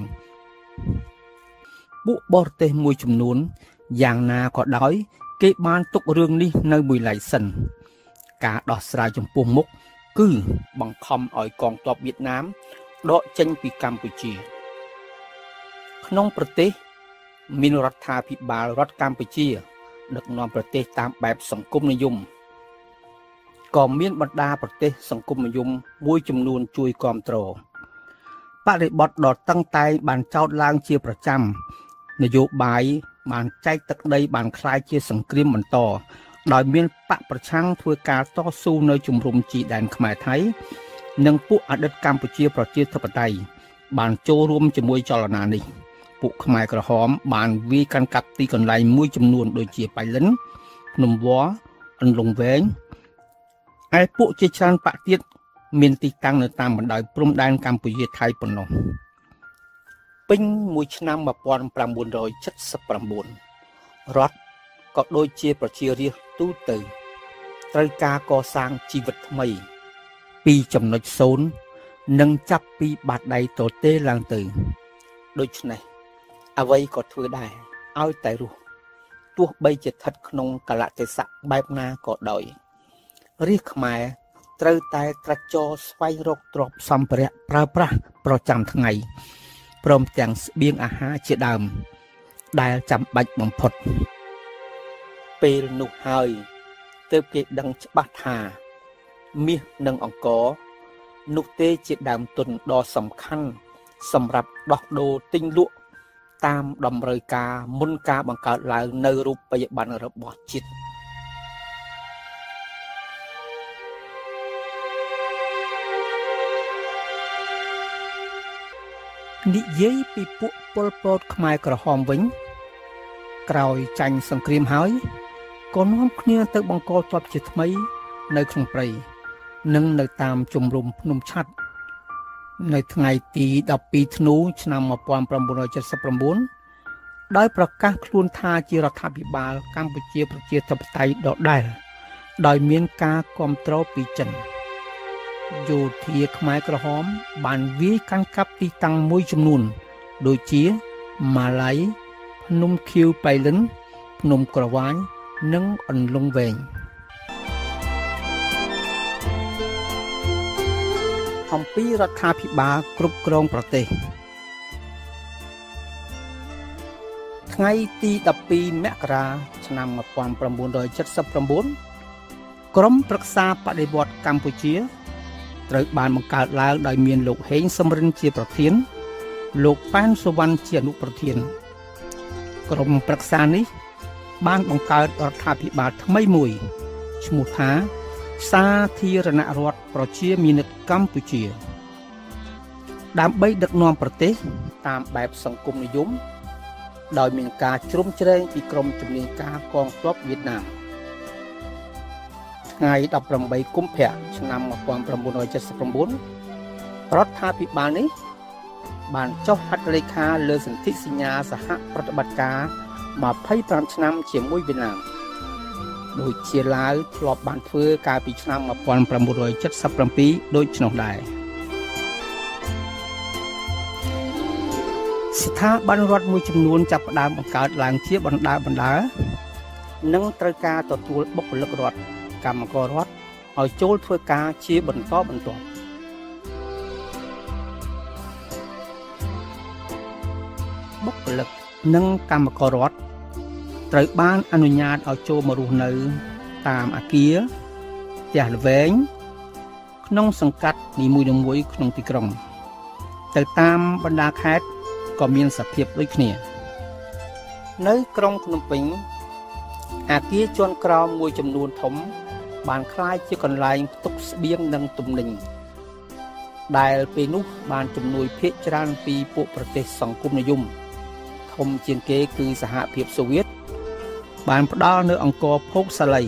ពួកបរទេសមួយចំនួនយ៉ាងណាក៏ដោយគេបានទុករឿងនេះនៅមួយឡែកសិនការដោះស្រាយចំពោះមុខគឺបង្ខំឲ្យកងទ័ពវៀតណាមដកចេញពីកម្ពុជាក្នុងប្រទេសមានរដ្ឋាភិបាលរដ្ឋកម្ពុជាដឹកនាំប្រទេសតាមបែបសង្គមនិយមក៏មានបណ្ដាប្រទេសសង្គមនិយមមួយចំនួនជួយគាំទ្របរិបទដ៏តឹងតែងបានចោទឡើងជាប្រចាំនយោបាយបានចែកទឹកដីបានคล้ายជាសង្គ្រាមបន្តដោយមានបកប្រឆាំងធ្វើការតស៊ូនៅជំរំជីដែនខ្មែរថៃនិងពួកអតីតកម្ពុជាប្រជាធិបតេយ្យបានចូលរួមជាមួយចលនានេះពួកខ្មែរក្រហមបានវាយកាន់កាប់ទីកន្លែងមួយចំនួនដូចជាបៃលិនភ្នំវល្លិអន្លង់វែងឯពួកជាច្រើនបកទៀតមានទីតាំងនៅតាមបណ្ដោយព្រំដែនកម្ពុជាថៃប៉ុណ្ណោះពេញមួយឆ្នាំ1979រដ្ឋក៏ដូចជាប្រជារាស្ត្រទូទៅត្រូវការកសាងជីវិតថ្មីពីចំណុច0និងចាប់ពីបាតដៃទទេឡើងទៅដូច្នេះអ្វីក៏ធ្វើដែរឲ្យតែរស់ទោះបីជាស្ថិតក្នុងកលៈទេសៈបែបណាក៏ដោយរាជខ្មែរត្រូវតែត្រាច់ចរស្វែងរកទ្រព្យសម្ភារៈប្រើប្រាស់ប្រចាំថ្ងៃព្រមទាំងស្បៀងអាហារជាដើមដែលចាំបាច់បំផុតពេលនោះហើយទើបគេដឹងច្បាស់ថាមាសនិងអង្ករនោះទេជាដើមទុនដ៏សំខាន់សម្រាប់ដោះដូរទិញលក់តាមតម្រូវការមុនការបង្កើតឡើងនៅរូបិយប័ណ្ណរបស់ជាតិនិយាយពីពួកប៉ុល ពត ខ្មែរក្រហមវិញក្រោយចាញ់សង្គ្រាមហើយក៏នាំគ្នាទៅបង្កទ័ពជាថ្មីនៅក្នុងព្រៃនិងនៅតាមជំរំភ្នំឆាត់នៅថ្ងៃទី12ធ្នូឆ្នាំ1979ដោយប្រកាសខ្លួនថាជារដ្ឋាភិបាលកម្ពុជាប្រជាធិបតេយ្យដដែលដោយមានការគាំទ្រពីចិនយោធាខ្មែរក្រហមបានវាយកាន់កាប់ទីតាំងមួយចំនួនដូចជាម៉ាឡៃភ្នំខៀវបៃលិនភ្នំក្រវាញនិងអន្លង់វែងអំពីរដ្ឋាភិបាលគ្រប់គ្រងប្រទេសថ្ងៃទី12មករាឆ្នាំ1979ក្រុមប្រឹក្សាបដិវត្តន៍កម្ពុជាត្រូវបានបង្កើតឡើងដោយមានលោកហេងសំរិនជាប្រធានលោកប៉ែនសុវណ្ណជាអនុប្រធានក្រុមប្រឹក្សានេះបានបង្កើតរដ្ឋាភិបាលថ្មីមួយឈ្មោះថាសាធារណរដ្ឋប្រជាមានិតកម្ពុជាដើម្បីដឹកនាំប្រទេសតាមបែបសង្គមនិយមដោយមានការជ្រោមជ្រែងពីក្រមជំនាញការកងទ័ពវៀតណាមថ្ងៃ18កុម្ភៈឆ្នាំ1979រដ្ឋាភិបាលនេះបានចុះហត្ថលេខាលើសន្ធិសញ្ញាសហប្រតិបត្តិការ25ឆ្នាំជាមួយវៀតណាមដូចជាឡាវធ្លាប់បានធ្វើកាលពីឆ្នាំ1977ដូច្នោះដែរស្ថាប័នរដ្ឋមួយចំនួនចាប់ផ្ដើមបង្កើតឡើងជាបណ្ដានិងត្រូវការទទួលបុគ្គលិករដ្ឋកម្មកររដ្ឋឲ្យចូលធ្វើការជាបន្តបន្ទាប់បុគ្គលិកនិងកម្មកររដ្ឋត្រូវបានអនុញ្ញាតឲ្យចូលមករស់នៅតាមអគារផ្ទះល្វែងក្នុងសង្កាត់នីមួយៗក្នុងទីក្រុងទៅតាមបណ្ដាខេត្តក៏មានសភាពដូចគ្នានៅក្រុងភ្នំពេញអគារជាន់ក្រោមមួយចំនួនធំបានក្លាយជាកន្លែងផ្ទុកស្បៀងនិងទំនិញដែលពេលនោះបានជំនួយភាគច្រើនពីពួកប្រទេសសង្គមនិយមធំជាងគេគឺសហភាពសូវៀតបានផ្ដល់នៅអង្គរភោគសាលី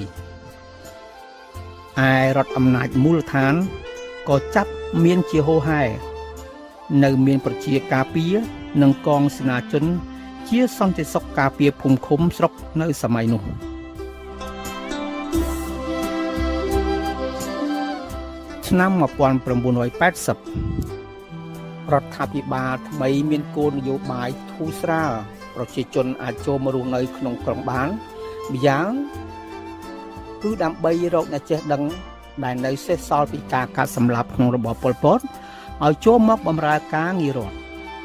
ឯរដ្ឋអំណាចមូលដ្ឋានក៏ចាប់មានជាហូរហែនៅមានប្រជាការពារនិងកងសេនាជនជាសន្តិសុខការពារភូមិឃុំស្រុកនៅសម័យនោះឆ្នាំ1980 រដ្ឋាភិបាលថ្មីមានគោលនយោបាយធូរស្រាលប្រជាជនអាចចូលមករស់នៅក្នុងក្រុងបានម្យ៉ាងគឺដើម្បីរកអ្នកចេះដឹងដែលនៅសេសសល់ពីការកាត់សម្លាប់ក្នុងរបបប៉ុលពតឲ្យចូលមកបម្រើការងាររដ្ឋ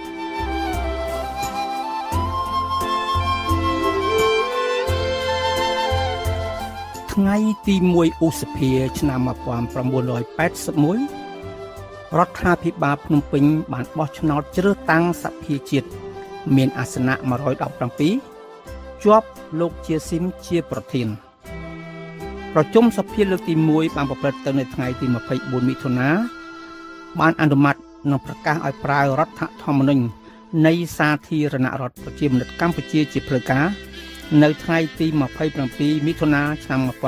ថ្ងៃទី1ឧសភាឆ្នាំ1981រដ្ឋាភិបាលភ្នំពេញបានបោះឆ្នោតជ្រើសតាំងសភាជាតិមានអាសនៈ117ជាប់លោកជាស៊ីមជាប្រធានប្រជុំសភាលើកទី1បានប្រព្រឹត្តទៅនៅថ្ងៃទី24មិថុនាបានអនុម័តនិងប្រកាសឲ្យប្រើរដ្ឋធម្មនុញ្ញនៃសាធារណរដ្ឋប្រជាមានិតកម្ពុជាជាផ្លូវការនៅថ្ងៃទី27មិថុនាឆ្នាំ1981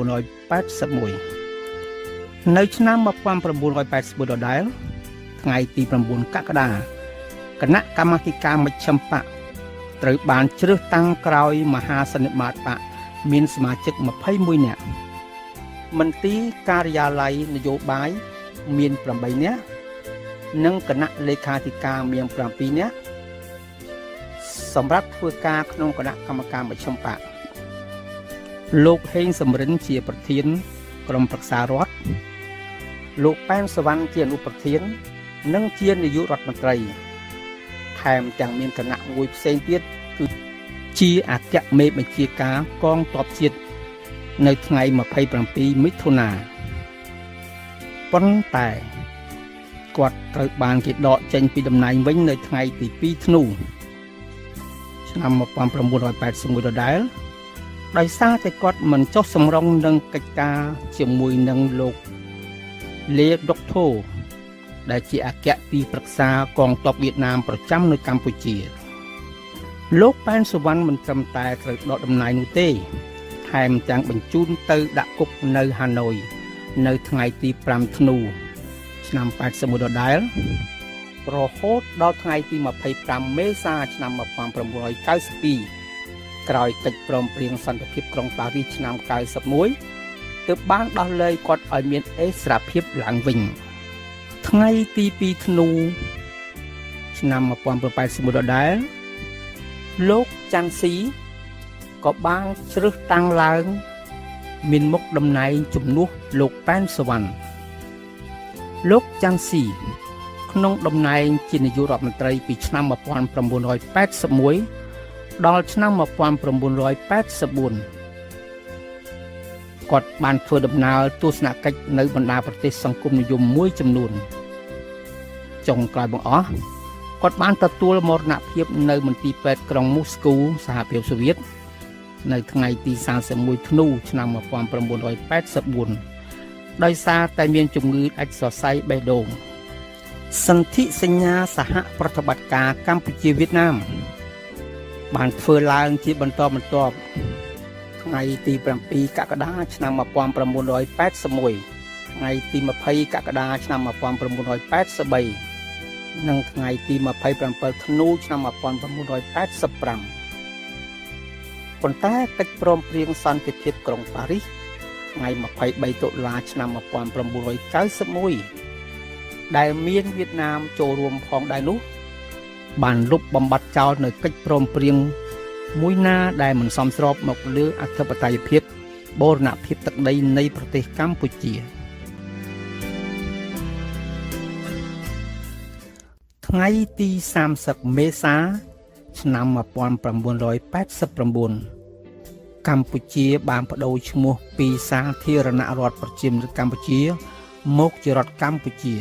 នៅឆ្នាំ1981ដដែលថ្ងៃទី9កក្កដាគណៈកម្មាធិការមជ្ឈិមបក្សត្រូវបានជ្រើសតាំងក្រោយមហាសន្និបាតបក្សមានសមាជិក21នាក់មន្ទីរការិយាល័យនយោបាយមាន8នាក់និងគណៈលេខាធិការមាន7នាក់សម្រាប់ធ្វើការក្នុងគណៈកម្មការមជ្ឈិមបក្សលោកហេងសំរិនជាប្រធានក្រុមប្រឹក្សារដ្ឋលោកប៉ែនសវណ្ណជាអនុប្រធាននិងជានាយករដ្ឋមន្ត្រីថែមទាំងមានគណៈមួយផ្សេងទៀតគឺជាអគ្គមេបញ្ជាការកងទ័ពជាតិនៅថ្ងៃ27មិថុនាប៉ុន្តែគាត់ត្រូវបានគេដកចេញពីតំណែងវិញនៅថ្ងៃទី2ធ្នូឆ្នាំ1981ដដែលដោយសារតែគាត់មិនចុះសម្រុងនឹងកិច្ចការជាមួយនឹងលោកលេដុកធូដែលជាអគ្គទីប្រឹក្សាកងទ័ពវៀតណាមប្រចាំនៅកម្ពុជាលោកប៉ែនសុវណ្ណមិនត្រឹមតែត្រូវដកតំណែងនោះទេថែមទាំងបញ្ជូនទៅដាក់គុកនៅហាណូយនៅថ្ងៃទី5ធ្នូឆ្នាំ81ដដែលរហូតដល់ថ្ងៃទី25មេសាឆ្នាំ1992ក្រោយកិច្ចព្រមព្រៀងសន្តិភាពក្រុងប៉ារីសឆ្នាំ91ទើបបានដោះលែងគាត់ឲ្យមានអេសរភាពឡើងវិញថ្ងៃទី2ធ្នូឆ្នាំ1981ដដែលលោកច័ន្ទស៊ីក៏បានជ្រើសតាំងឡើងមានមុខតំណែងជំនួសលោកប៉ែនសវណ្ណលោកច័ន្ទស៊ីក្នុងតំណែងជានាយករដ្ឋមន្ត្រីពីឆ្នាំ1981ដល់ឆ្នាំ1984គាត់បានធ្វើដំណើរទស្សនកិច្ចនៅបណ្ដាប្រទេសសង្គមនិយមមួយចំនួនចុងក្រោយបង្អស់គាត់បានទទួលមរណភាពនៅមន្ទីរពេទ្យក្រុងមូស្គូសហភាពសូវៀតនៅថ្ងៃទី31ធ្នូឆ្នាំ1984ដោយសារតែមានជំងឺដាច់សរសៃបេះដូងសន្ធិសញ្ញាសហប្រតិបត្តិការកម្ពុជាវៀតណាមបានធ្វើឡើងជាបន្តបន្ទាប់ថ្ងៃទី7កក្កដាឆ្នាំ1981ថ្ងៃទី20កក្កដាឆ្នាំ1983និងថ្ងៃទី27ធ្នូឆ្នាំ1985ប៉ុន្តែកិច្ចព្រមព្រៀងសន្តិភាពក្រុងប៉ារីសថ្ងៃ23តុលាឆ្នាំ1991ដែលមានវៀតណាមចូលរួមផងដែរនោះបានលុបបំបាត់ចោលនៅកិច្ចព្រមព្រៀងមួយណាដែលមិនសមស្របមកលើអធិបតេយ្យភាពបូរណភាពទឹកដីនៃប្រទេសកម្ពុជាថ្ងៃទី30មេសាឆ្នាំ1989កម្ពុជាបានបដូរឈ្មោះពីសាធារណរដ្ឋប្រជាមានិតកម្ពុជាមកជារដ្ឋកម្ពុជា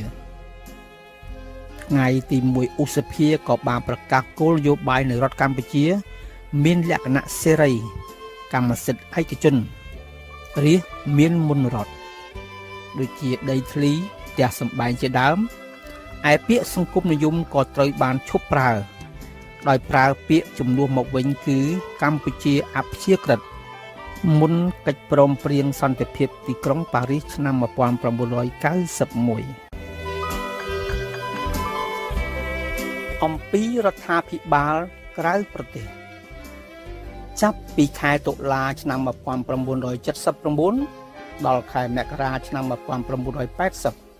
ថ្ងៃទី1ឧសភាក៏បានប្រកាសគោលនយោបាយនៃរដ្ឋកម្ពុជាមានលក្ខណៈសេរីកម្មសិទ្ធិឯកជនរាស្ត្រមានមុនរដ្ឋដូចជាដីធ្លីផ្ទះសម្បែងជាដើមឯពាក្យសង្គមនិយមក៏ត្រូវបានឈប់ប្រើដោយប្រើពាក្យជំនួសមកវិញគឺកម្ពុជាអព្យាក្រឹតមុនកិច្ចព្រមព្រៀងសន្តិភាពទីក្រុងប៉ារីសឆ្នាំ1991អំពីរដ្ឋាភិបាលក្រៅប្រទេសចាប់ពីខែតុលាឆ្នាំ1979ដល់ខែមករាឆ្នាំ1980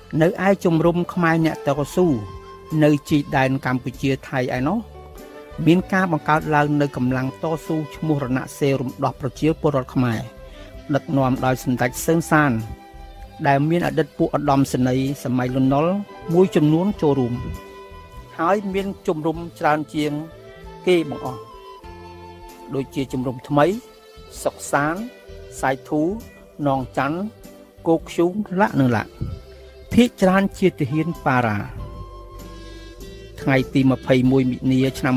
នៅឯជំរំខ្មែរអ្នកតស៊ូនៅជីដែនកម្ពុជាថៃឯណោះមានការបង្កើតឡើងនៅកម្លាំងតស៊ូឈ្មោះរណសេរីរំដោះប្រជាពលរដ្ឋខ្មែរដឹកនាំដោយសម្ដេចសឺនសានដែលមានអតីតពួកឧត្តមសេនីយ៍សម័យលន់នល់មួយចំនួនចូលរួមហើយមានជំរំច្រើនជាងគេបង្អស់ដូចជាជំរំថ្មីសុកសានសាយធូនងច័ន្ទគោកខ្ជូងលាក់និងលាក់ភាគច្រើនជាទាហានប៉ារ៉ាថ្ងៃទី21មិនិនាឆ្នាំ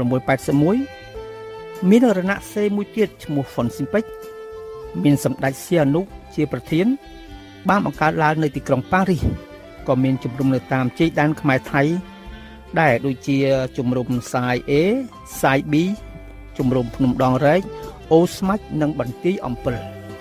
1981មានរណសេរីមួយទៀតឈ្មោះហ្វុនស៊ីពេចមានសម្ដេចសៀនុជាប្រធានបានបង្កើតឡើងនៅទីក្រុងប៉ារីសក៏មានជំរំនៅតាមជ័យដែនខ្មែរថៃដែរដូចជាជំរំសាយ A សាយ B ជំរំភ្នំដងរែកអូស្មាច់និងបន្ទាយអំពិល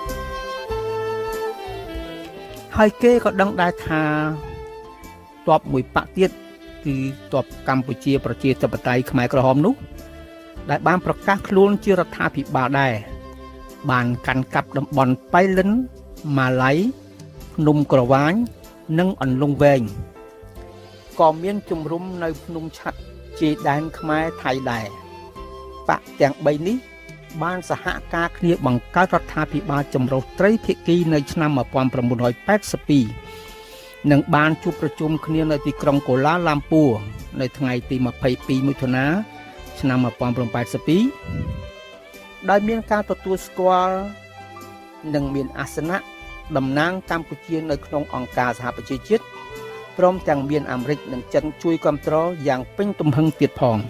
ហើយគេក៏ដឹងដែរថាទ័ពមួយប៉ាក់ទៀតគឺទ័ពកម្ពុជាប្រជាធិបតេយ្យខ្មែរក្រហមនោះដែលបានប្រកាសខ្លួនជារដ្ឋាភិបាលដែរបានកាន់កាប់តំបន់ប៉ៃលិនម៉ាឡៃភ្នំក្រវាញនិងអន្លង់វែងក៏មានជំរំនៅភ្នំឆាត់ជាដែនខ្មែរថៃដែរបកទាំង3នេះបានសហការគ្នាបង្កើតរដ្ឋាភិបាលចម្រុះត្រីភាគីនៅឆ្នាំ1982និងបានជួបប្រជុំគ្នានៅទីក្រុងកូឡាឡាំពួរនៅថ្ងៃទី22មិថុនាឆ្នាំ1982ដោយមានការទទួលស្គាល់និងមានអាសនៈតំណាងកម្ពុជានៅក្នុងអង្គការសហប្រជាជាតិព្រមទាំងមានអាមេរិកនិងចិនជួយគាំទ្រយ៉ាងពេញទំហឹងទៀតផង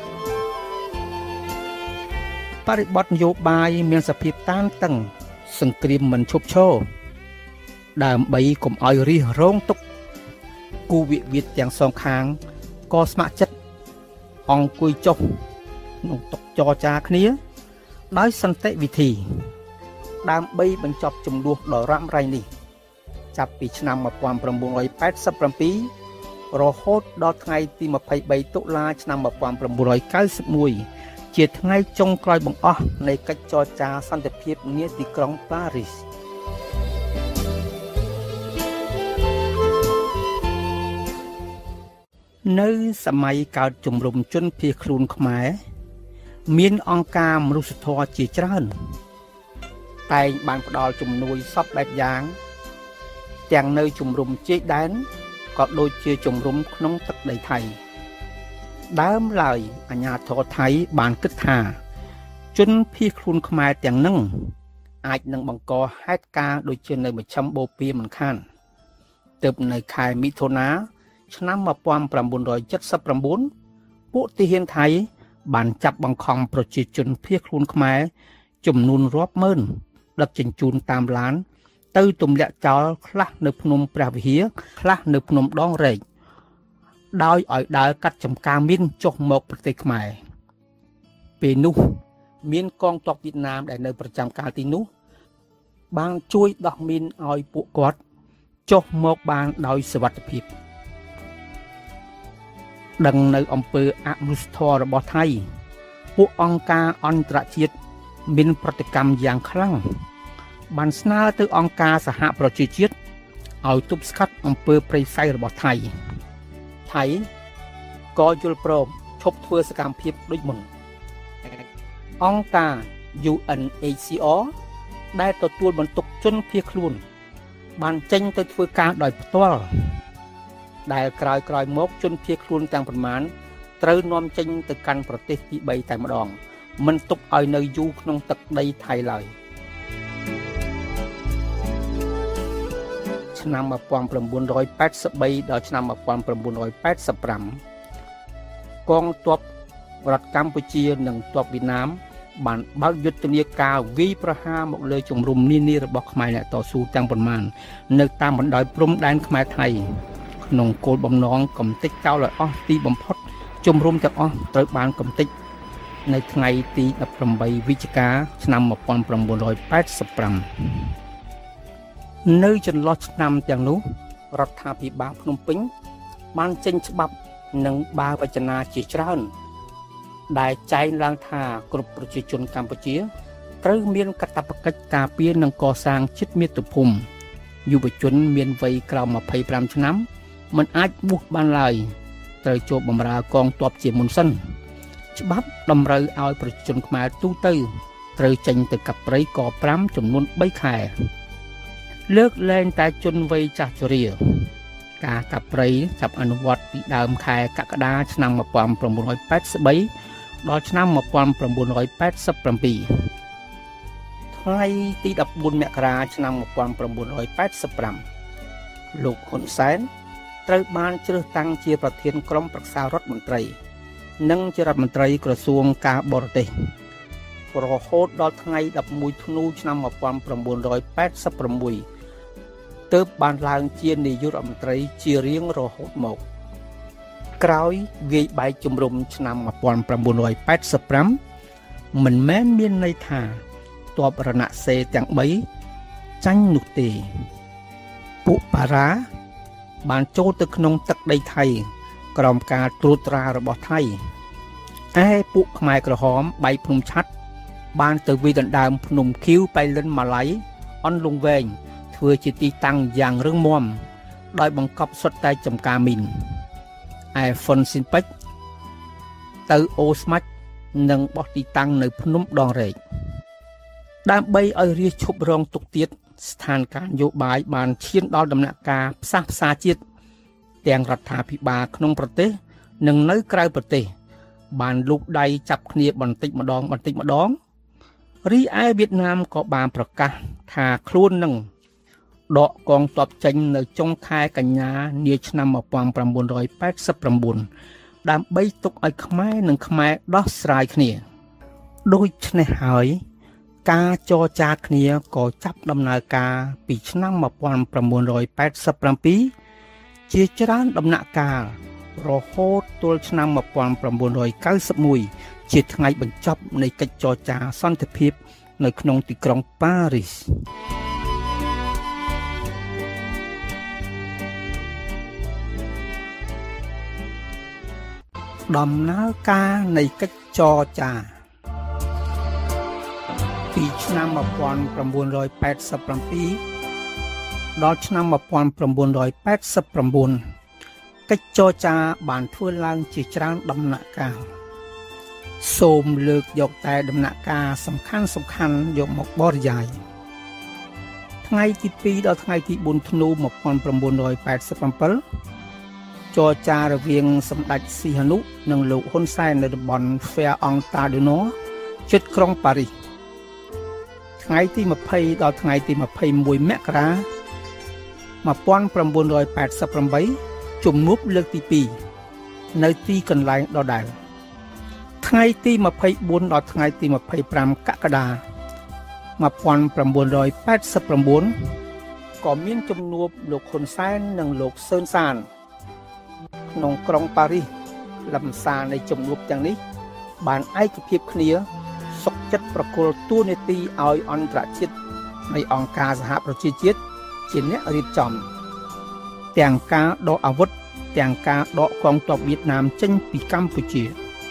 បរិបទនយោបាយមានសភាពតានតឹងសង្គ្រាមមិនឈប់ឈរដើម្បីកុំឲ្យរិះរងទុក្ខគូវិវាទទាំងសងខាងក៏ស្ម័គ្រចិត្តអង្គុយចុះក្នុងតុចរចាគ្នាដោយសន្តិវិធីដើម្បីបញ្ចប់ជម្លោះដ៏រ៉ាំរ៉ៃនេះចាប់ពីឆ្នាំ1987រហូតដល់ថ្ងៃទី23តុលាឆ្នាំ1991ជាថ្ងៃចុងក្រោយបង្អស់នៃកិច្ចចរចាសន្តិភាពនាទីក្រុងប៉ារីសនៅសម័យកើតជំរំជនភៀសខ្លួនខ្មែរមានអង្គការមនុស្សធម៌ជាច្រើនតែងបានផ្ដល់ជំនួយសពបែបយ៉ាងទាំងនៅជំរំជ័យដែនក៏ដូចជាជំរំក្នុងទឹកដីថៃដើមឡើយអាជ្ញាធរថៃបានគិតថាជនភៀសខ្លួនខ្មែរទាំងនឹងអាចនឹងបង្កហេតុការណ៍ដូចជានៅមជ្ឈមបូព៌ាមិនខានទើបនៅខែមិថុនាឆ្នាំ1979ពួកទាហានថៃបានចាប់បង្ខំប្រជាជនភៀសខ្លួនខ្មែរចំនួនរាប់ម៉ឺនដឹកជញ្ជូនតាមឡានទៅទម្លាក់ចោលខ្លះនៅភ្នំព្រះវិហារខ្លះនៅភ្នំដងរែកដោយឲ្យដើរកាត់ចំការមីនចុះមកប្រទេសខ្មែរពេលនោះមានកងទ័ពវៀតណាមដែលនៅប្រចាំការទីនោះបានជួយដោះមីនឲ្យពួកគាត់ចុះមកបានដោយសុវត្ថិភាពដឹងនៅអំពើអមនុស្សធម៌របស់ថៃពួកអង្គការអន្តរជាតិមានប្រតិកម្មយ៉ាងខ្លាំងបានស្នើទៅអង្គការសហប្រជាជាតិឲ្យទប់ស្កាត់អំពើព្រៃផ្សៃរបស់ថៃក៏យល់ព្រមឈប់ធ្វើសកម្មភាពដូចមុនអង្គការ UNHCR ដែលទទួលបន្ទុកជនភៀសខ្លួនបានចេញទៅធ្វើការដោយផ្ទាល់ដែលក្រោយមកជនភៀសខ្លួនទាំងប៉ុន្មានត្រូវនាំចេញទៅកាន់ប្រទេសទី3តែម្ដងមិនទុកឲ្យនៅយូរក្នុងទឹកដីថៃឡើយឆ្នាំ1983ដល់ឆ្នាំ1985កងទ័ពរដ្ឋកម្ពុជានិងទ័ពវៀតណាមបានបើកយុទ្ធនាការវាយប្រហារមកលើជំរំនានារបស់ខ្មែរអ្នកតស៊ូទាំងប៉ុន្មាននៅតាមបណ្ដោយព្រំដែនខ្មែរថៃក្នុងគោលបំណងកំទេចចោលឲ្យអស់ទីបំផុតជំរំទាំងអស់ត្រូវបានកំទេចនៅថ្ងៃទី18វិច្ឆិកាឆ្នាំ1985នៅចន្លោះឆ្នាំទាំងនោះរដ្ឋាភិបាលភ្នំពេញបានចេញច្បាប់និងបាវចនាជាច្រើនដែលចែងឡើងថាគ្រប់ប្រជាជនកម្ពុជាត្រូវមានកាតព្វកិច្ចការពារនិងកសាងជាតិមាតុភូមិយុវជនមានវ័យក្រោម25ឆ្នាំមិនអាចបួសបានឡើយត្រូវចូលបម្រើកងទ័ពជាមុនសិនច្បាប់តម្រូវឲ្យប្រជាជនខ្មែរទូទៅត្រូវចេញទៅកាប់ព្រៃក5ចំនួន3ខែលើកលែងតែជនវ័យចាស់ជរាការកាប់ព្រៃចាប់អនុវត្តពីដើមខែកក្កដាឆ្នាំ1983ដល់ឆ្នាំ1987ថ្ងៃទី14មករាឆ្នាំ1985លោកហ៊ុនសែនត្រូវបានជ្រើសតាំងជាប្រធានក្រុមប្រឹក្សារដ្ឋមន្ត្រីនិងជារដ្ឋមន្ត្រីក្រសួងការបរទេសរហូតដល់ថ្ងៃ11ធ្នូឆ្នាំ1986ទើបបានឡើងជានាយករដ្ឋមន្ត្រីជារៀងរហូតមកក្រោយវាយបែកជំរំឆ្នាំ1985មិនមែនមានន័យថាទ័ពរណសេរីទាំង3ចាញ់នោះទេពួកបារាបានចូលទៅក្នុងទឹកដីថៃក្រោមការត្រួតត្រារបស់ថៃឯពួកខ្មែរក្រហមបែកភ្នំឆាត់បានទៅវាយដណ្ដើមភ្នំឃីវប៉ៃលិនម៉ាឡៃអនលងវែងធ្វើជាទីតាំងយ៉ាងរឹងមាំដោយបង្កប់សុទ្ធតែចំការមីនឯហ្វុនស៊ីនពេចទៅអូស្មាច់និងបោះទីតាំងនៅភ្នំដងរែកដើម្បីឲ្យរាជឈប់រងទុកទៀតស្ថានភាពនយោបាយបានឈានដល់ដំណាក់កាលផ្សះផ្សាជាតិទាំងរដ្ឋាភិបាលក្នុងប្រទេសនិងនៅក្រៅប្រទេសបានលូកដៃចាប់គ្នាបន្តិចម្ដងរីឯវៀតណាមក៏បានប្រកាសថាខ្លួននឹងដកកងទ័ពចេញនៅចុងខែកញ្ញានាឆ្នាំ1989ដើម្បីទុកឲ្យខ្មែរនិងខ្មែរដោះស្រាយគ្នាដូច្នេះហើយការចរចាគ្នាក៏ចាប់ដំណើរការពីឆ្នាំ1987ជាច្រើនដំណាក់កាលរហូតទល់ឆ្នាំ1991ជាថ្ងៃបញ្ចប់នៃកិច្ចចរចាសន្តិភាពនៅក្នុងទីក្រុងប៉ារីសដំណើរការនៃកិច្ចចរចាពីឆ្នាំ1987ដល់ឆ្នាំ1989កិច្ចចរចាបានធ្វើឡើងជាច្រើនដំណាក់កាលសូមលើកយកតែដំណាក់កាលសំខាន់យកមកបរិយាយថ្ងៃទី2ដល់ថ្ងៃទី4ធ្នូ1987ចរចារវាងសម្ដេចសីហនុនិងលោកហ៊ុនសែននៅតំបន់ Fair Ontario du Nord ជិតក្រុងប៉ារីសថ្ងៃទី20ដល់ថ្ងៃទី21មករា1988ជំនួបលើកទី2នៅទីកន្លែងដដែលថ្ងៃទី24ដល់ថ្ងៃទី25កក្កដា1989ក៏មានជំនួបលោកហ៊ុនសែននិងលោកសឿនសានក្នុងក្រុងប៉ារីសលំសារនៃជំនួបទាំងនេះបានឯកភាពគ្នាសុខចិត្តប្រគល់តួនាទីឲ្យអន្តរជាតិនៃអង្គការសហប្រជាជាតិជាអ្នករៀបចំទាំងការដកអាវុធទាំងការដកកងទ័ពវៀតណាមចេញពីកម្ពុជា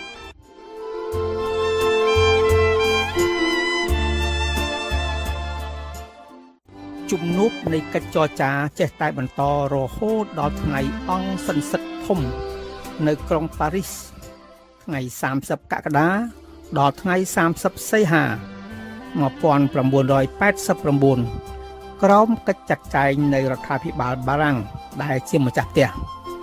ជំនួបនៃកិច្ចចរចាចេះតែបន្តរហូតដល់ថ្ងៃអង្គសន្និសីទធំនៅក្រុងប៉ារីសថ្ងៃ30កក្កដាដល់ថ្ងៃ30សីហា1989ក្រោមកិច្ចចាត់ចែងនៃរដ្ឋាភិបាលបារាំងដែលជាម្ចាស់ផ្ទះ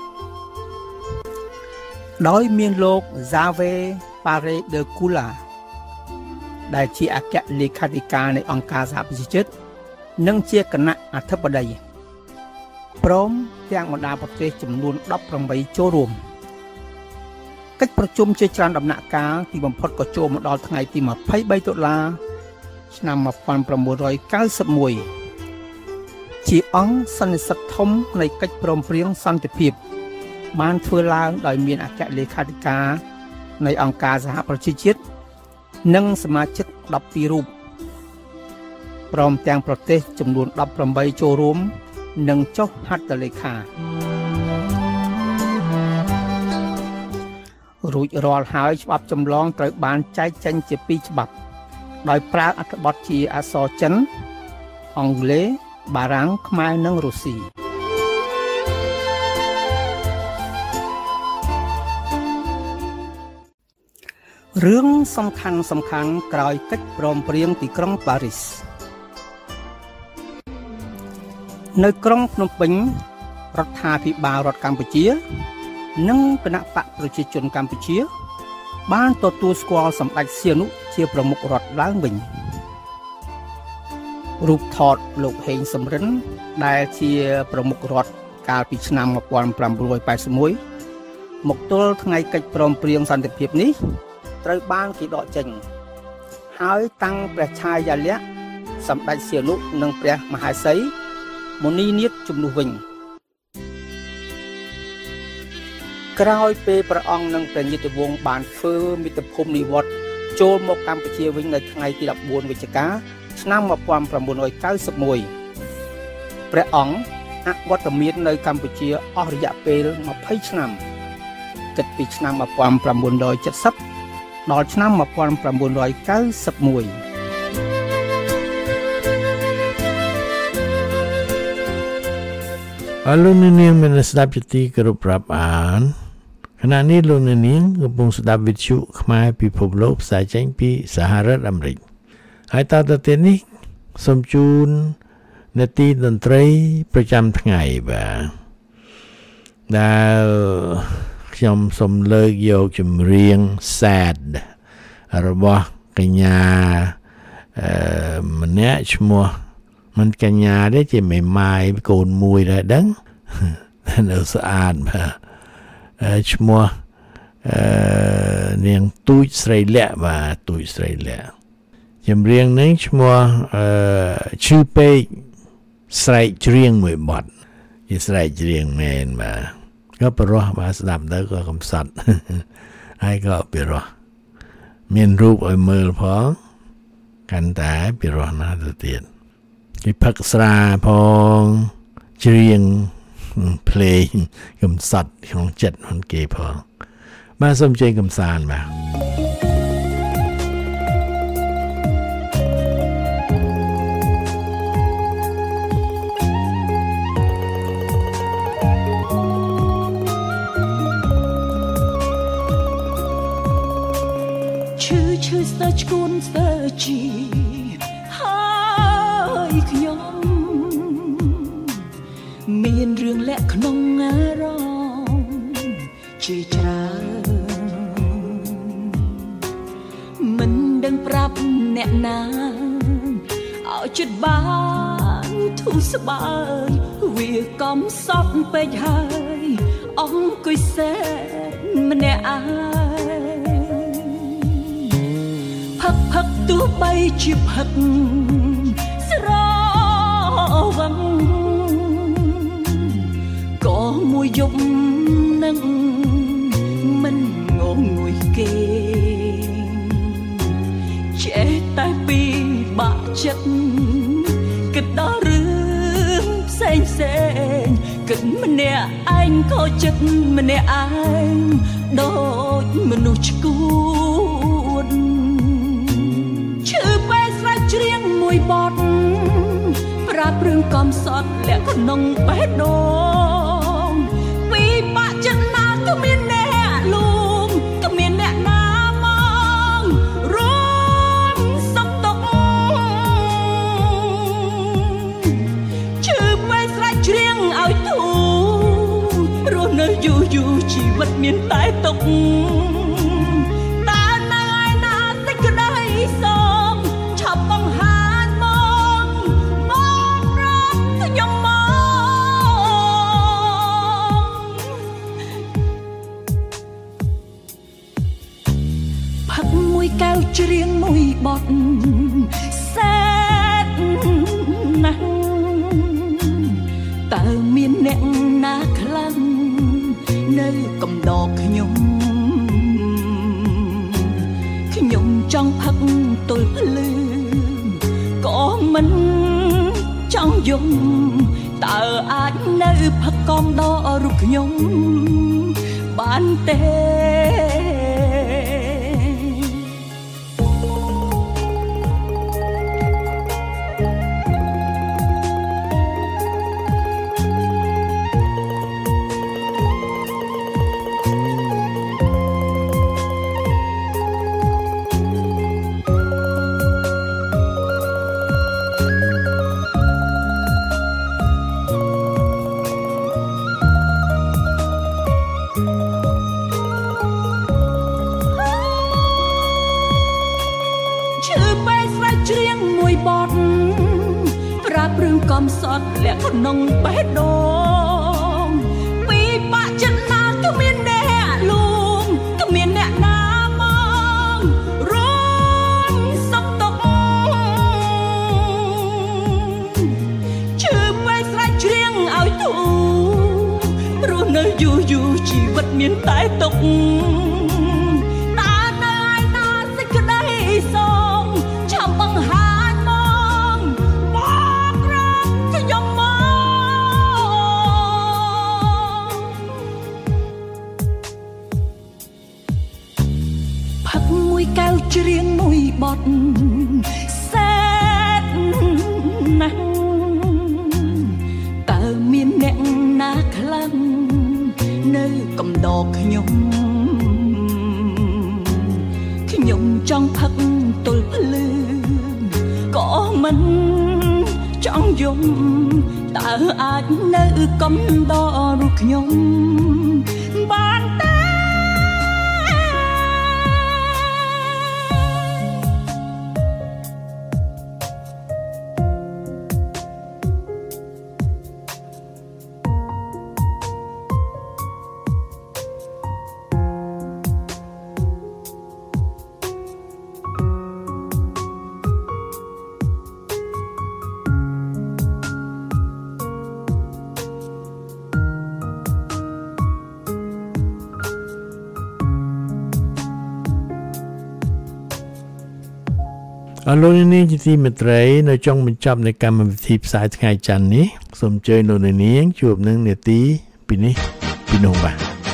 ដោយមានលោក Xavier Pare de Cula ដែលជាអគ្គលេខាធិការនៃអង្គការសហប្រជាជាតិនិងជាគណៈអធិបតីព្រមទាំងបណ្ដាប្រទេសចំនួន18ចូលរួមកិច្ចប្រជុំជាច្រើនដំណាក់កាលទីបំផុតក៏ចូលមកដល់ថ្ងៃទី23តុលាឆ្នាំ1991ជាអង្គសន្និសីទធំនៃកិច្ចព្រមព្រៀងសន្តិភាពបានធ្វើឡើងដោយមានអគ្គលេខាធិការនៃអង្គការសហប្រជាជាតិនិងសមាជិក12រូបព្រមទាំងប្រទេសចំនួន18ចូលរួមនិងចុះហត្ថលេខារួចរាល់ហើយច្បាប់ចម្លងត្រូវបានចែកចេញជា2ច្បាប់ដោយប្រើអត្ថបទជាអក្សរចិនអង់គ្លេសបារាំងខ្មែរនិងរុស្ស៊ីរឿងសំខាន់ក្រោយកិច្ចព្រមព្រៀងទីក្រុងប៉ារីសនៅក្រុងភ្នំពេញរដ្ឋាភិបាលរដ្ឋកម្ពុជានិងគណៈបកប្រជាជនកម្ពុជាបានទទួលស្គាល់សម្ដេចសៀនុជាប្រមុខរដ្ឋឡើងវិញរូបថតលោកហេងសំរិនដែលជាប្រមុខរដ្ឋកាលពីឆ្នាំ1981មកទល់ថ្ងៃកិច្ចព្រមព្រៀងសន្តិភាពនេះត្រូវបានគេដកចេញហើយតាំងព្រះឆាយាល័ក្ខណ៍សម្ដេចសៀនុនិងព្រះមហេសីមុនីនាថជំនួសវិញក្រោយពេលព្រះអង្គនិងព្រះញាតិវង្សបានធ្វើមិត្តភូមិនិវត្តន៍ចូលមកកម្ពុជាវិញនៅថ្ងៃទី14វិច្ឆិកាឆ្នាំ1991ព្រះអង្គអវត្តមាននៅកម្ពុជាអស់រយៈពេល20ឆ្នាំគិតពីឆ្នាំ1970ដល់ឆ្នាំ1991 លោកនាងមានស្ដាប់ជាទីគោរពរាប់អានខណៈនេះលោកនាងកំពុងស្ដាប់វិទ្យុខ្មែរពិភពលោកផ្សាយចេញពីសហរដ្ឋអាមេរិកហើយតទៅនេះសូមជូននាទីតន្ត្រីប្រចាំថ្ងៃបាទដែលខ្ញុំសូមលើកយកចម្រៀង Sad របស់កញ្ញាម្នាក់ឈ្មោះមិនកញ្ញាទេជាមេម៉ាយកូនមួយដែរដឹងនៅស្អាតបាទឈ្មោះនាងទូចស្រីលាក់បាទទូចស្រីលាក់ចម្រៀងនេះឈ្មោះឈឺពេកស្រែកច្រៀងមួយបទជាស្រែកច្រៀងមែនបាទក៏ប្រោះបាទស្ដាប់ទៅក៏កំសត់ហើយក៏ពិរោះមានរូបឲ្យមើលផងកាន់តែពិរោះណាស់ទៅទៀតគេផឹកស្រាផងច្រៀងភ្លេងកំសត់ក្នុងចិត្តហ្នឹងគេផងបាទសូមជើញកំសាន្តបាទឈឺស្ទើឈួនស្ទើជីហើយខ្ញុំមានរឿងលាក់ក្នុងអារម្មណ៍ជាច្រើនមិនដឹងប្រាប់អ្នកណាឲ្យចិត្តបានធូរស្បើយវាកំសត់ពេកហើយអង្គុយសែតម្នាក់ឯងផឹកទោះបីជាផឹកស្រវឹងក៏មួយយប់នឹងមិនងងុយគេចេះតែពីបាក់ចិត្តគិតដល់រឿងផ្សេងគិតម្នាក់ឯងខូចចិត្តម្នាក់ឯងដូចមនុស្សឈួតឈឺពេលស្រែកច្រៀងមួយបទប្រាប់រឿងកំសត់លាក់ក្នុងបេះដូងពីបាក់ចិត្តណាក៏មានអ្នកលួងក៏មានអ្នកណាមករួមសុខទុក្ខឈឺពេលស្រែកច្រៀងឲ្យទូរស់នៅយូរជីវិតមានតែទុក្ខច្រៀងមួយបទសែតណាស់តើមានអ្នកណាខ្លាំងនៅកំដរខ្ញុំចង់ផឹកទល់ភ្លឺក៏មិនចង់យំតើអាចនៅផឹកកំដររូបខ្ញុំបានទេបត់ប្រាប់រឿងកំសត់លាក់ក្នុងបេះដូងពីបាក់ចិត្តណាគ្មានអ្នកលួងគ្មានអ្នកណាមករួមសុខទុក្ខជឿពេកស្រែកច្រៀងឲ្យទូរស់នៅយូរយូរជីវិតមានតែទុក្ខច្រៀងមួយបទសែតណាស់តើមានអ្នកណាខ្លាំងនៅកំដរខ្ញុំចង់ផឹកទល់ភ្លឺក៏មិនចង់យំតើអាចនៅកំដររូបខ្ញុំបានទេអរលោកនាងជាទីមេត្រីនៅចុងបញ្ចប់នៃកម្មវិធីផ្សាយថ្ងៃច័ន្ទនេះសូមអញ្ជើញលោកនាងជួបនឹងនាទីពីនេះពីនោះបាទ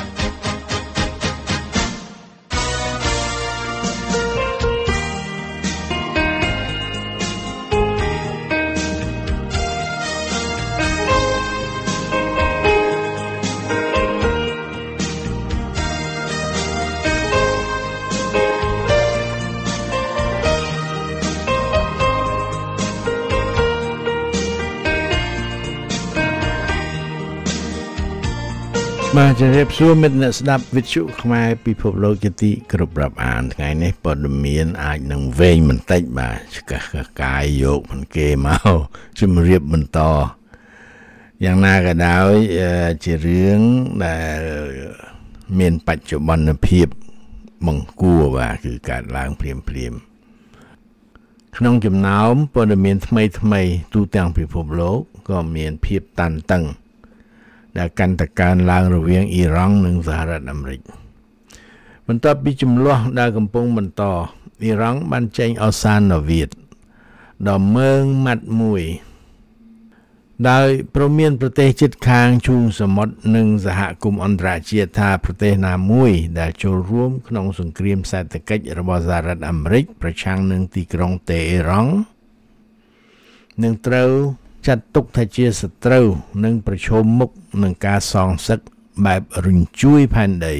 បាទជម្រាបសួរមិត្តអ្នកស្ដាប់វិទ្យុខ្មែរពិភពលោកជាទីគោរពរាប់អានថ្ងៃនេះព័ត៌មានអាចនឹងវែងបន្តិចបាទឆ្កឹះកាយយកមិនគេមកជម្រាបបន្តយ៉ាងណាក៏ដោយជារឿងដែលមានបច្ចុប្បន្នភាពបង្គាប់បាទគឺកើតឡើងភ្លាមក្នុងចំណោមព័ត៌មានថ្មីទូទាំងពិភពលោកក៏មានភាពតានតឹងដែលកាន់តែកើនឡើងរវាងអ៊ីរ៉ង់និងសហរដ្ឋអាមេរិកបន្ទាប់ពីចំនួនដែលកំពុងបន្តអ៊ីរ៉ង់បានចេញអសាននវាទដ៏មើងម៉ាត់មួយដោយព្រមមានប្រទេសជិតខាងឈូងសមុទ្រនិងសហគមន៍អន្តរជាតិថាប្រទេសណាមួយដែលចូលរួមក្នុងសង្គ្រាមសេដ្ឋកិច្ចរបស់សហរដ្ឋអាមេរិកប្រឆាំងនឹងទីក្រុងតេអ៊ីរ៉ង់នឹងត្រូវចាត់ទុកថាជាសត្រូវនិងប្រឈមមុខនឹងការសងសឹកបែបរញ្ជួយផែនដី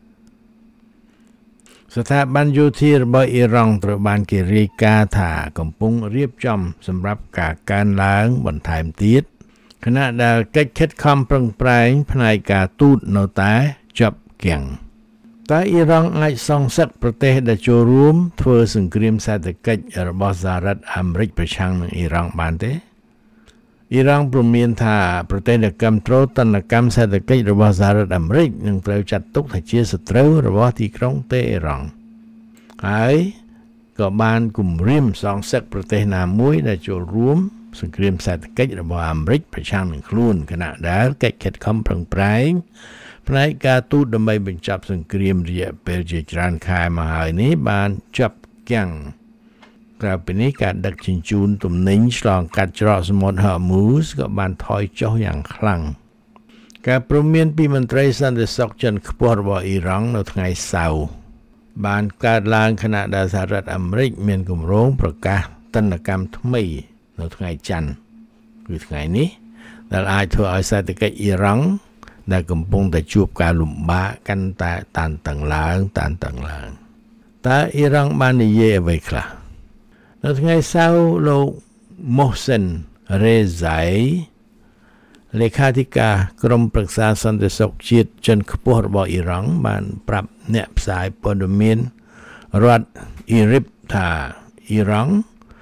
ស្ថាប័នយោធារបស់អ៊ីរ៉ង់ត្រូវបានគេរាយការណ៍ថាកំពុងរៀបចំសម្រាប់ការកើនឡើងបន្ថែមទៀតខណៈដែលកិច្ចខិតខំប្រឹងប្រែងផ្នែកការទូតនៅតែជាប់គាំងតើអ៊ីរ៉ង់អាចសងសឹកប្រទេសដែលចូលរួមធ្វើសង្គ្រាមសេដ្ឋកិច្ចរបស់សហរដ្ឋអាមេរិកប្រឆាំងនឹងអ៊ីរ៉ង់បានទេអ៊ីរ៉ង់ព្រមានថាប្រទេសដែលគ្រប់គ្រងទណ្ឌកម្មសេដ្ឋកិច្ចរបស់សហរដ្ឋអាមេរិកនឹងត្រូវចាត់ទុកថាជាសត្រូវរបស់ទីក្រុងតេអ៊ីរ៉ង់ហើយក៏បានគំរាមសងសឹកប្រទេសណាមួយដែលចូលរួមសង្គ្រាមសេដ្ឋកិច្ចរបស់អាមេរិកប្រឆាំងនឹងខ្លួនខណៈដែលកិច្ចខិតខំប្រឹងប្រែងផ្នែកការទូតដើម្បីបញ្ចប់សង្គ្រាមរយៈពេលជាច្រើនខែមកហើយនេះបានចាប់គាំងក្រៅពីនេះការដឹកជញ្ជូនទំនិញឆ្លងកាត់ច្រកសមុទ្រ Hormuz ក៏បានថយចុះយ៉ាងខ្លាំងការព្រមានពីមន្ត្រីសន្តិសុខជាន់ខ្ពស់របស់អ៊ីរ៉ង់នៅថ្ងៃសៅរ៍បានកើតឡើងខណៈដែលសហរដ្ឋអាមេរិកមានគម្រោងប្រកាសទណ្ឌកម្មថ្មីនៅថ្ងៃច័ន្ទគឺថ្ងៃនេះដែលអាចធ្វើឲ្យសេដ្ឋកិច្ចអ៊ីរ៉ង់ដែលកំពុងតែជួបការលំបាកកាន់តែតានតឹងឡើងតើអ៊ីរ៉ង់បាននិយាយអ្វីខ្លះនៅថ្ងៃសៅរ៍លោក Mohsen Rezai លេខាធិការក្រុមប្រឹក្សាសន្តិសុខជាតិជាន់ខ្ពស់របស់អ៊ីរ៉ង់បានប្រាប់អ្នកផ្សាយព័ត៌មានរដ្ឋអ៊ីរ៉ាបថាអ៊ីរ៉ង់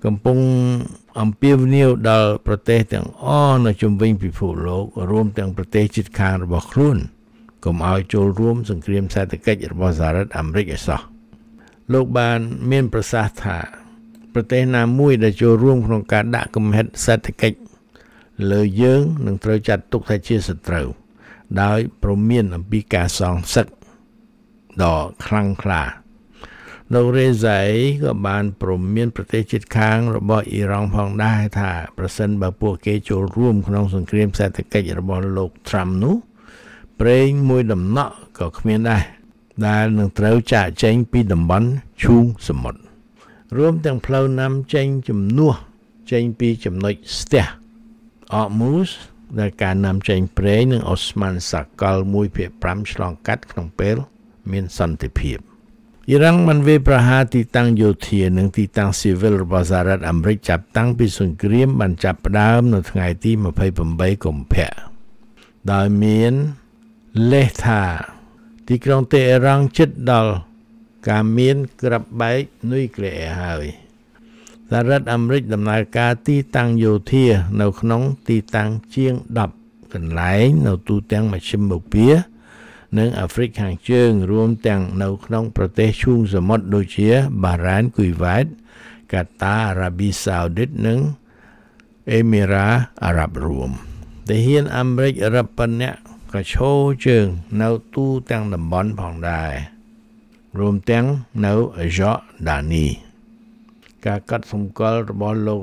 កំពុងអំពាវនាវដល់ប្រទេសទាំងអស់នៅជុំវិញពិភពលោករួមទាំងប្រទេសជិតខាងរបស់ខ្លួនកុំឲ្យចូលរួមសង្គ្រាមសេដ្ឋកិច្ចរបស់សហរដ្ឋអាមេរិកឯសោះលោកបានមានប្រសាសន៍ថាប្រទេសណាមួយដែលចូលរួមក្នុងការដាក់គំហិតសេដ្ឋកិច្ចលើយើងនឹងត្រូវចាត់ទុកថាជាសត្រូវដោយព្រមានអំពីការសងសឹកដ៏ខ្លាំងក្លាលោក Reza ក៏បានព្រមានប្រទេសជិតខាងរបស់អ៊ីរ៉ង់ផងដែរថាប្រសិនបើពួកគេចូលរួមក្នុងសង្គ្រាមសេដ្ឋកិច្ចរបស់លោក Trump នោះប្រេងមួយដំណក់ក៏គ្មានដែរដែលនឹងត្រូវចាកចេញពីតំបន់ឈូងសមុទ្ររួមទាំងផ្លូវណាំចេញជំនួសចេញពីចំណុចស្ទះHormuzដែលការនាំចេញប្រេងនិងអូស្មန်សាកល 1/5 ឆ្លងកាត់ក្នុងពេលមានសន្តិភាពអ៊ីរ៉ង់បានវាយប្រហារទីតាំងយោធានិងទីតាំងស៊ីវិលរបស់សហរដ្ឋអាមេរិកចាប់តាំងពីសង្គ្រាមបានចាប់ផ្ដើមនៅថ្ងៃទី28កុម្ភៈដោយមានលេសថាទីក្រុងតេហេរ៉ង់ជិតដល់ការមានក្របបែកនុយក្លេអ៊ែរហើយសហរដ្ឋអាមេរិកដំណើរការទីតាំងយោធានៅក្នុងទីតាំងជាង10កន្លែងនៅទូទាំងមជ្ឈិមបូព៌ានិងអាហ្វ្រិកខាងជើងរួមទាំងនៅក្នុងប្រទេសឈូងសមុទ្រដូចជាបារ៉ែន គុយវ៉ែត កាតាអារ៉ាប៊ីសាអូឌីតនិងអេមីរ៉ាអារ៉ាប់រួមដែលហ៊ានអាមេរិករាប់ប៉ុណ្ណេះក៏ឈរជើងនៅទូទាំងតំបន់ផងដែររួមទាំងនៅយូដានីការកាត់សម្គាល់របស់លោក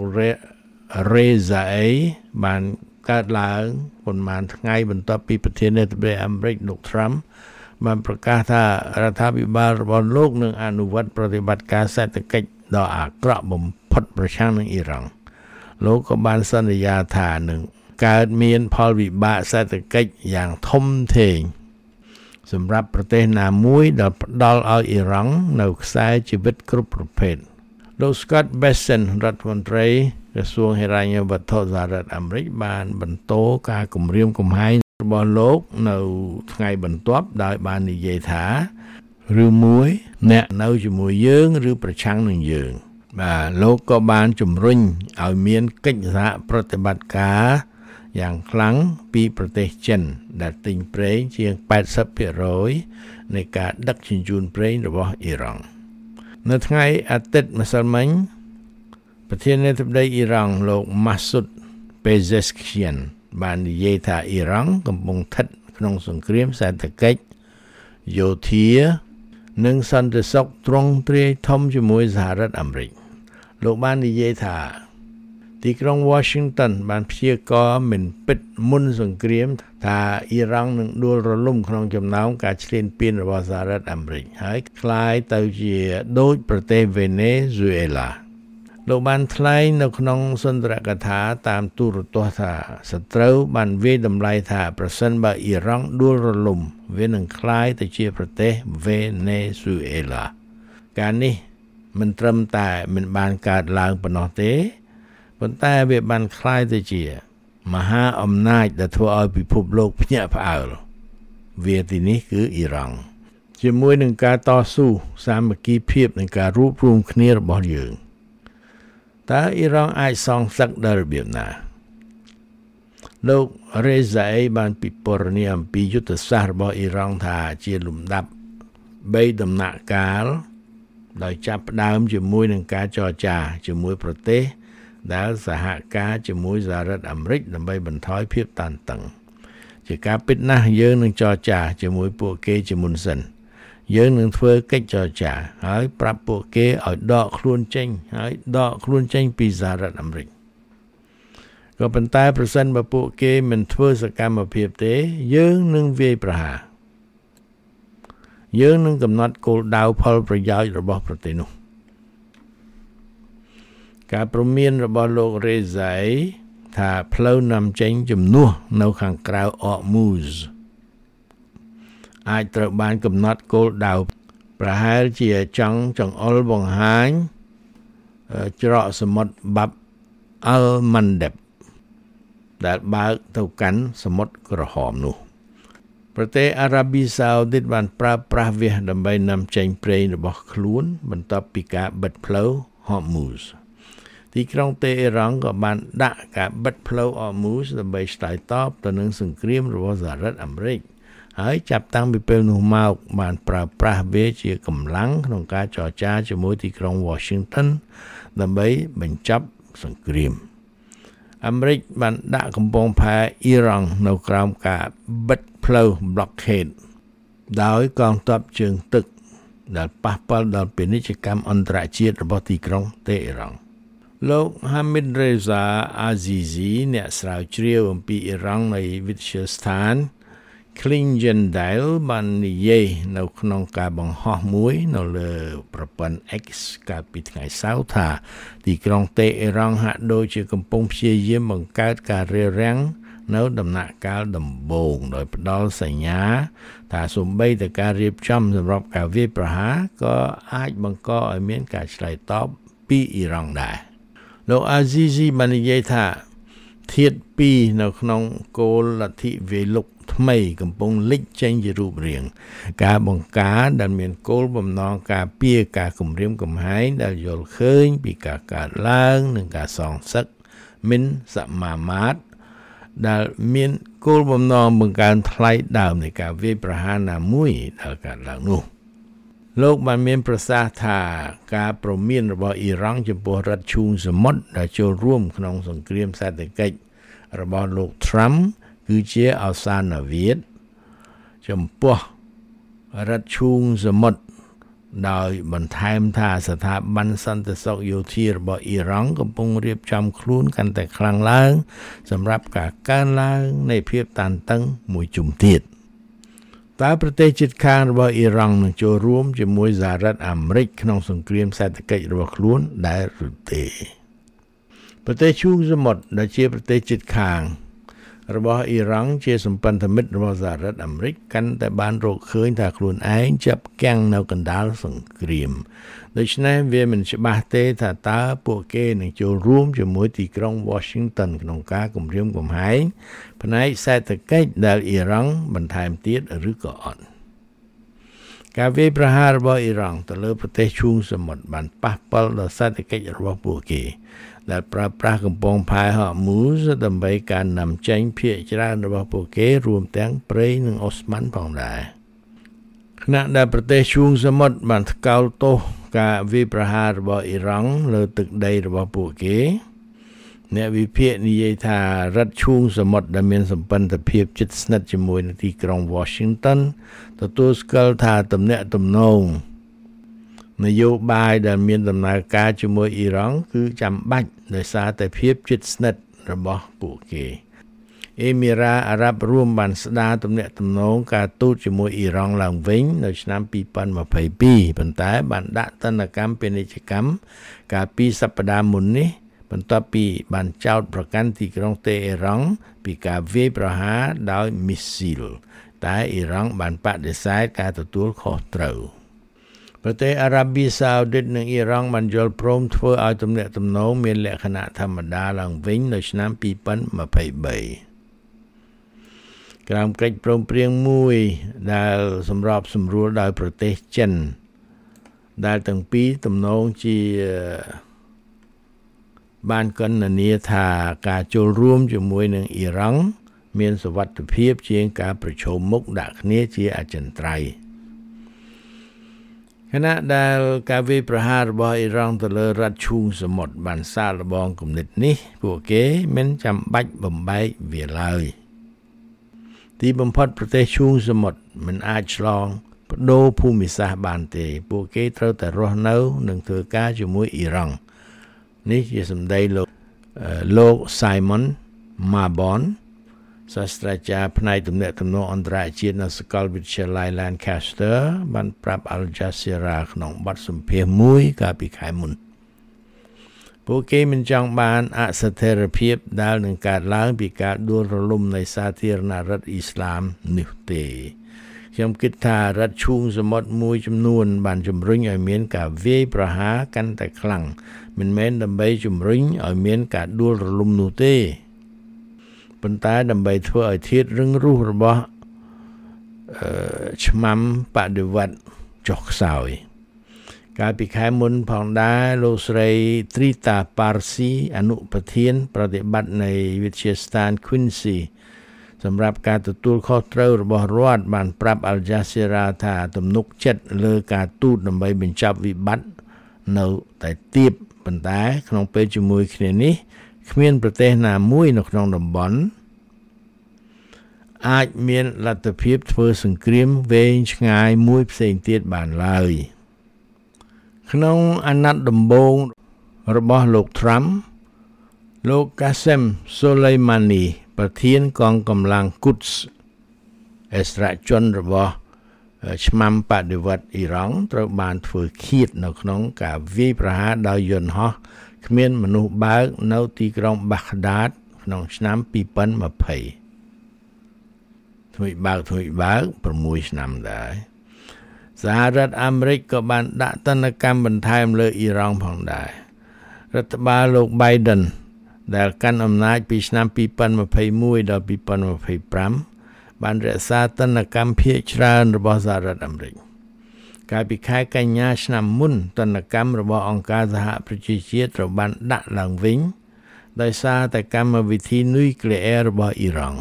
Reza បានកើតឡើងប៉ុន្មានថ្ងៃបន្ទាប់ពីប្រធានាធិបតីអាមេរិកលោក Trump បានប្រកាសថារដ្ឋាភិបាលរបស់លោកនឹងអនុវត្តប្រតិបត្តិការសេដ្ឋកិច្ចដ៏អាក្រក់បំផុតប្រឆាំងនឹងអ៊ីរ៉ង់លោកក៏បានសន្យាថានឹងកើតមានផលវិបាកសេដ្ឋកិច្ចយ៉ាងធំធេងសម្រាប់ប្រទេសណាមួយដែលផ្ដល់ឲ្យអ៊ីរ៉ង់នៅខ្សែជីវិតគ្រប់ប្រភេទលោក Scott Bessent រដ្ឋមន្ត្រីក្រសួងហិរញ្ញវត្ថុសហរដ្ឋអាមេរិកបានបន្តការគម្រាមកំហែងរបស់លោកនៅថ្ងៃបន្ទាប់ដោយបាននិយាយថាឬមួយអ្នកនៅជាមួយយើងឬប្រឆាំងនឹងយើងបាទលោកក៏បានជំរុញឲ្យមានកិច្ចសហប្រតិបត្តិការយ៉ាងខ្លាំងពីប្រទេសចិនដែលទិញប្រេងជាង 80% នៃការដឹកជញ្ជូនប្រេងរបស់អ៊ីរ៉ង់នៅថ្ងៃអាទិត្យម្សិលមិញប្រធានាធិបតីអ៊ីរ៉ង់លោក Masoud Pezeshkian បាននិយាយថាអ៊ីរ៉ង់កំពុងស្ថិតក្នុងសង្គ្រាមសេដ្ឋកិច្ចយោធានិងសន្តិសុខទ្រង់ទ្រាយធំជាមួយសហរដ្ឋអាមេរិកលោកបាននិយាយថាទីក្រុង Washington បានព្យាករណ៍មិនពិតមុនសង្គ្រាមថាអ៊ីរ៉ង់នឹងដួលរលំក្នុងចំណោមការឈ្លានពានរបស់សហរដ្ឋអាមេរិកហើយคล้ายទៅជាដូចប្រទេសវេណេស៊ុយអេឡាលោកបានថ្លែងនៅក្នុងសុន្ទរកថាតាមទូរទស្សន៍ថាសត្រូវបានវាយតម្លៃថាប្រសិនបើអ៊ីរ៉ង់ដួលរលំវានឹងคล้ายទៅជាប្រទេសវេណេស៊ុយអេឡាការនេះមិនត្រឹមតែមិនបានកើតឡើងប៉ុណ្ណោះទេប៉ុន្តែវាបានคล้ายទៅជាមហាអំណាចដែលធ្វើឲ្យពិភពលោកភ្ញាក់ផ្អើលវាទីនេះគឺអ៊ីរ៉ង់ជាមួយនឹងការតស៊ូសាមគ្គីភាពនិងការរួបរวมគ្នារបស់យើងតើអ៊ីរ៉ង់អាចសងសឹកដល់របៀបណាលោក Reza បានពិពណ៌នាអំពីយុទ្ធសាស្ត្ររបស់អ៊ីរ៉ង់ថាជាលំដាប់3ដំណាក់កាលដោយចាប់ផ្ដើមជាមួយនឹងការចរចាជាមួយប្រទេសដែលសហការជាមួយសហរដ្ឋអាមេរិកដើម្បីបន្ថយភាពតានតឹងជាការពិតណាស់យើងនឹងចរចាជាមួយពួកគេជាមុនសិនយើងនឹងធ្វើកិច្ចចរចាហើយប្រាប់ពួកគេឲ្យដកខ្លួនចេញហើយដកខ្លួនចេញពីសហរដ្ឋអាមេរិកក៏ប៉ុន្តែប្រសិនបើពួកគេមិនធ្វើសកម្មភាពទេយើងនឹងវាយប្រហារយើងនឹងកំណត់គោលដៅផលប្រយោជន៍របស់ប្រទេសនោះការព្រមានរបស់លោក Reza ថាផ្លូវនាំចេញជំនួសនៅខាងក្រៅ Hormuz អាចត្រូវបានកំណត់គោលដៅប្រហែលជាចង់ចង្អុលបង្ហាញច្រកសមុទ្របាប់អលម៉ាន់ដេបដែលបើកទៅកាន់សមុទ្រក្រហមនោះប្រទេសអារ៉ាប៊ីសាអូឌីតបានប្រើប្រាស់វាដើម្បីនាំចេញប្រេងរបស់ខ្លួនបន្ទាប់ពីការបិទផ្លូវ Hormuz ទីក្រុងតេរ៉ង់ក៏បានដាក់ការបិទផ្លូវអរមូសដើម្បីឆ្លើយតបទៅនឹងសង្គ្រាមរបស់សហរដ្ឋអាមេរិកហើយចាប់តាំងពីពេលនោះមកបានប្រើប្រាស់វាជាកម្លាំងក្នុងការចរចាជាមួយទីក្រុង Washington ដើម្បីបញ្ចប់សង្គ្រាមអាមេរិកបានដាក់កំពង់ផែអ៊ីរ៉ង់នៅក្រោមការបិទផ្លូវ blockade ដោយកងទ័ពជើងទឹកដែលប៉ះពាល់ដល់ពាណិជ្ជកម្មអន្តរជាតិរបស់ទីក្រុងតេរ៉ង់លោក Hamid Reza Azizi អ្នកស្រាវជ្រាវអំពីអ៊ីរ៉ង់នៃវិទ្យាស្ថាន Klingendale បាននិយាយនៅក្នុងការបង្ហោះមួយនៅលើប្រព័ន្ធ X កាលពីថ្ងៃសៅរ៍ថាទីក្រុងតេរ៉ង់ហាក់ដូចជាកំពុងព្យាយាមបង្កើតការរារាំងនៅដំណាក់កាលដំបូងដោយផ្ដល់សញ្ញាថាសូម្បីតែការរៀបចំសម្រាប់ការវាយប្រហារក៏អាចបង្កឲ្យមានការឆ្លើយតបពីអ៊ីរ៉ង់ដែរលោកអាស៊ីស៊ីបាននិយាយថាធាតុ2នៅក្នុងគោលលទ្ធិវេលុកថ្មីកំពុងលេចចេញជារូបរាងការបង្ការដែលមានគោលបំណងការពារការគំរាមកំហែងដែលយល់ឃើញពីការកើតឡើងនិងការសងសឹកមិនសមាមាត្រដែលមានគោលបំណងបង្កើនថ្លៃដើមនៃការវាយប្រហារណាមួយដែលកើតឡើងនោះលោកបានមានប្រសាសន៍ថាការព្រមានរបស់អ៊ីរ៉ង់ចំពោះរដ្ឋឈូងសមុទ្រដែលចូលរួមក្នុងសង្គ្រាមសេដ្ឋកិច្ចរបស់លោក Trump គឺជាអសានវិទ្យចំពោះរដ្ឋឈូងសមុទ្រដោយបន្ថែមថាស្ថាប័នសន្តិសុខយោធារបស់អ៊ីរ៉ង់កំពុងរៀបចំខ្លួនកាន់តែខ្លាំងឡើងសម្រាប់ការកើនឡើងនៃភាពតានតឹងមួយជុំទៀតតើប្រទេសជិតខាងរបស់អ៊ីរ៉ង់នឹងចូលរួមជាមួយសហរដ្ឋអាមេរិកក្នុងសង្គ្រាមសេដ្ឋកិច្ចរបស់ខ្លួនដែរឬទេប្រទេសឈូងសមុទ្រដែលជាប្រទេសជិតខាងរបស់អ៊ីរ៉ង់ជាសម្ព័ន្ធមិត្តរបស់សហរដ្ឋអាមេរិកកាន់តែបានរកឃើញថាខ្លួនឯងចាប់គាំងនៅកណ្ដាលសង្គ្រាមដូច្នេះវាមិនច្បាស់ទេថាតើពួកគេនឹងចូលរួមជាមួយទីក្រុង Washington ក្នុងការគម្រាមកំហែងផ្នែកសេដ្ឋកិច្ចដែលអ៊ីរ៉ង់បន្ថែមទៀតឬក៏អត់ការវាយប្រហាររបស់អ៊ីរ៉ង់ទៅលើប្រទេសឈូងសមុទ្របានប៉ះពាល់ដល់សេដ្ឋកិច្ចរបស់ពួកគេដែលប្រើប្រាស់កំពង់ផែហមូសដើម្បីការនាំចេញភាគច្រើនរបស់ពួកគេរួមទាំងប្រេងនិងអូស្មန်ផងដែរខណៈដែលប្រទេសឈូងសមុទ្របានថ្កោលទោសការវាយប្រហាររបស់អ៊ីរ៉ង់លើទឹកដីរបស់ពួកគេអ្នកវិភាគនិយាយថារដ្ឋឈូងសមុទ្រដែលមានសម្ព័ន្ធភាពជិតស្និទ្ធជាមួយនឹងទីក្រុង Washington ទទួលស្គាល់ថាទំនាក់ទំនងនយោបាយដែលមានដំណើរការជាមួយអ៊ីរ៉ង់គឺចាំបាច់ដោយសារតែភាពជិតស្និទ្ធរបស់ពួកគេអេមីរ៉ាអារ៉ាប់រួមបានស្ដារទំនាក់ទំនងការទូតជាមួយអ៊ីរ៉ង់ឡើងវិញនៅឆ្នាំ2022ប៉ុន្តែបានដាក់ទណ្ឌកម្មពាណិជ្ជកម្មកាលពីសប្តាហ៍មុននេះបន្ទាប់ពីបានចោទប្រកាន់ទីក្រុងតេរ៉ង់ពីការវាយប្រហារដោយមីស៊ីលតែអ៊ីរ៉ង់បានបដិសេធការទទួលខុសត្រូវប្រទេសអារ៉ាប៊ីសាអូឌីតនិងអ៊ីរ៉ង់បានយល់ព្រមធ្វើឲ្យទំនាក់ទំនងមានលក្ខណៈធម្មតាឡើងវិញនៅឆ្នាំ2023ក្រោមកិច្ចព្រមព្រៀងមួយដែលសម្របសម្រួលដោយប្រទេសចិនដែលទាំងពីរទំនងជាបានកណនាថាការចូលរួមជាមួយនឹងអ៊ីរ៉ង់មានសុវត្ថិភាពជាងការប្រឈមមុខដាក់គ្នាជាអចិន្ត្រៃយ៍ខណៈដែលការវាយប្រហាររបស់អ៊ីរ៉ង់ទៅលើរដ្ឋឈូងសមុទ្របានសាកល្បងគំនិតនេះពួកគេមិនចាំបាច់បំបែកវាឡើយទីបំផុតប្រទេសឈូងសមុទ្រមិនអាចឆ្លងបដូរភូមិសាស្ត្របានទេពួកគេត្រូវតែរស់នៅនិងធ្វើការជាមួយអ៊ីរ៉ង់នេះជាសម្ដីលោក Simon Mabon សាស្ត្រាចារ្យផ្នែកទំនាក់ទំនងអន្តរជាតិនៅសាកលវិទ្យាល័យ Lancaster បានប្រាប់ Al Jazeera ក្នុងបទសម្ភាសន៍មួយកាលពីខែមុនពួកគេមិនចង់បានអស្ថិរភាពដែលនឹងកើតឡើងពីការដួលរលំនៃសាធារណរដ្ឋអ៊ីស្លាមនេះទេខ្ញុំគិតថារដ្ឋឈូងសមុទ្រមួយចំនួនបានជំរុញឲ្យមានការវាយប្រហារកាន់តែខ្លាំងមិនមែនដើម្បីជំរុញឲ្យមានការដួលរលំនោះទេប៉ុន្តែដើម្បីធ្វើឲ្យធាតុរឹងរូសរបស់ឆ្មាំបដិវត្តចុះខ្សោយកាលពីខែមុនផងដែរលោកស្រី Trita Parsi អនុប្រធានប្រតិបត្តិនៃវិទ្យាស្ថាន Quincy សម្រាប់ការទទួលខុសត្រូវរបស់រដ្ឋបានប្រាប់ Al Jazeera ថាទំនុកចិត្តលើការទូតដើម្បីបញ្ចប់វិបត្តិនៅតែទាបប៉ុន្តែក្នុងពេលជាមួយគ្នានេះគ្មានប្រទេសណាមួយនៅក្នុងតំបន់អាចមានលទ្ធភាពធ្វើសង្គ្រាមវែងឆ្ងាយមួយផ្សេងទៀតបានឡើយក្នុងអាណត្តិដំបូងរបស់លោក Trump លោក Qasem Soleimani ប្រធានកងកម្លាំង Quds អិសរាជជនរបស់ឆ្មាំបដិវត្តន៍អ៊ីរ៉ង់ត្រូវបានធ្វើឃាតនៅក្នុងការវាយប្រហារដោយយន្តហោះគ្មានមនុស្សបើកនៅទីក្រុង Baghdad ក្នុងឆ្នាំ2020ធ្វើបើក6ឆ្នាំដែរសហរដ្ឋអាមេរិកក៏បានដាក់ទណ្ឌកម្មបន្ថែមលើអ៊ីរ៉ង់ផងដែររដ្ឋបាលលោក Biden ដែលកាន់អំណាចពីឆ្នាំ2021ដល់2025បានរក្សាទណ្ឌកម្មភាគច្រើនរបស់សហរដ្ឋអាមេរិកកាលពីខែកញ្ញាឆ្នាំមុនទណ្ឌកម្មរបស់អង្គការសហប្រជាជាតិត្រូវបានដាក់ឡើងវិញដោយសារតែកម្មវិធីនុយក្លេអ៊ែររបស់អ៊ីរ៉ង់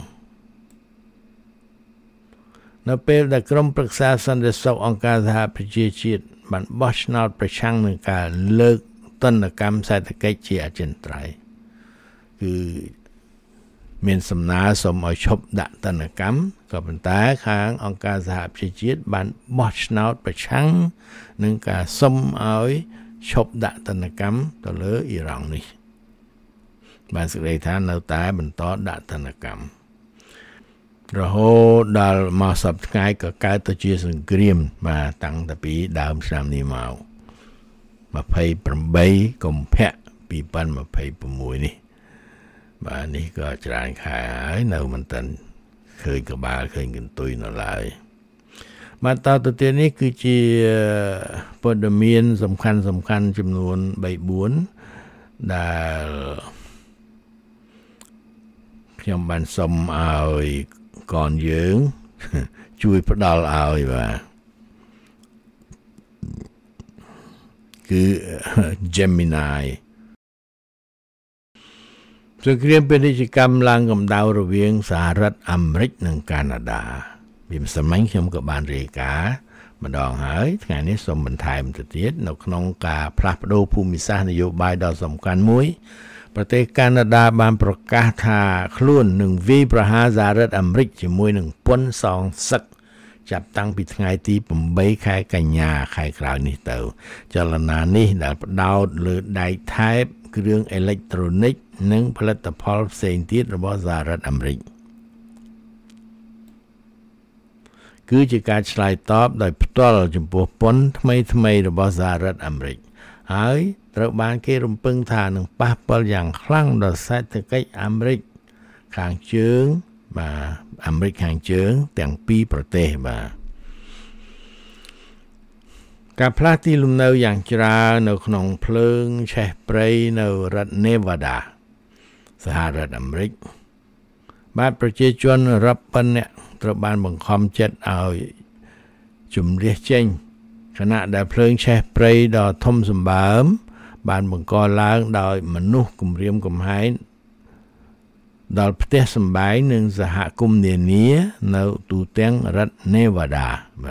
នៅពេលដែលក្រុមប្រឹក្សាសន្តិសុខអង្គការសហប្រជាជាតិបានបោះឆ្នោតប្រឆាំងនឹងការលើកទណ្ឌកម្មសេដ្ឋកិច្ចជាអចិន្ត្រៃយ៍គឺមានសំណើសូមឲ្យឈប់ដាក់ទណ្ឌកម្មក៏ប៉ុន្តែខាងអង្គការសហប្រជាជាតិបានបោះឆ្នោតប្រឆាំងនឹងការសុំឲ្យឈប់ដាក់ទណ្ឌកម្មទៅលើអ៊ីរ៉ង់នេះបានសេចក្តីថានៅតែបន្តដាក់ទណ្ឌកម្មរហូតដល់មកសប្តាហ៍ថ្ងៃក៏កើតទៅជាសង្គ្រាមបាទតាំងតែពីដើមឆ្នាំនេះមក28កុម្ភៈ2026នេះបាទនេះក៏ច្រើនខែហើយនៅមិនទាន់ឃើញក្បាលឃើញកន្ទុយនៅឡើយបាទតទៅទៀតនេះគឺជាព័ត៌មានសំខាន់ចំនួន 3-4 ដែលខ្ញុំបានសុំឲ្យកូនយើងជួយផ្ដល់ឲ្យបាទគឺ Gemini សង្គ្រាមពាណិជ្ជកម្មឡើងកម្ដៅរវាងសហរដ្ឋអាមេរិកនិងកាណាដាពីម្សិលមិញខ្ញុំក៏បានរាយការណ៍ម្ដងហើយថ្ងៃនេះសូមបន្ថែមទៅទៀតនៅក្នុងការផ្លាស់ប្ដូរភូមិសាស្ត្រនយោបាយដ៏សំខាន់មួយប្រទេសកាណាដាបានប្រកាសថាខ្លួននឹងវាយប្រហារសហរដ្ឋអាមេរិកជាមួយនឹងពន្ធសងសឹកចាប់តាំងពីថ្ងៃទី8ខែកញ្ញាខែក្រោយនេះទៅចលនានេះដែលផ្ដោតលើដែកថែបគ្រឿងអេឡិចត្រូនិកនិងផលិតផលផ្សេងទៀតរបស់សហរដ្ឋអាមេរិកគឺជាការឆ្លើយតបដោយផ្ទាល់ចំពោះពន្ធថ្មីរបស់សហរដ្ឋអាមេរិកហើយត្រូវបានគេរំពឹងថានឹងប៉ះពាល់យ៉ាងខ្លាំងដល់សេដ្ឋកិច្ចអាមេរិកខាងជើងបាទអាមេរិកខាងជើងទាំងពីរប្រទេសបាទការផ្លាស់ទីលំនៅយ៉ាងច្រើននៅក្នុងភ្លើងឆេះព្រៃនៅរដ្ឋ Nevada សហរដ្ឋអាមេរិកបាទប្រជាជនរាប់ពាន់នាក់ត្រូវបានបង្ខំចិត្តឲ្យជំរះចេញខណៈដែលភ្លើងឆេះព្រៃដ៏ធំសម្បើមបានបង្កឡើងដោយមនុស្សគំរាមកំហែងដល់ផ្ទះសម្បែងនិងសហគមន៍នានានៅទូទាំងរដ្ឋ Nevada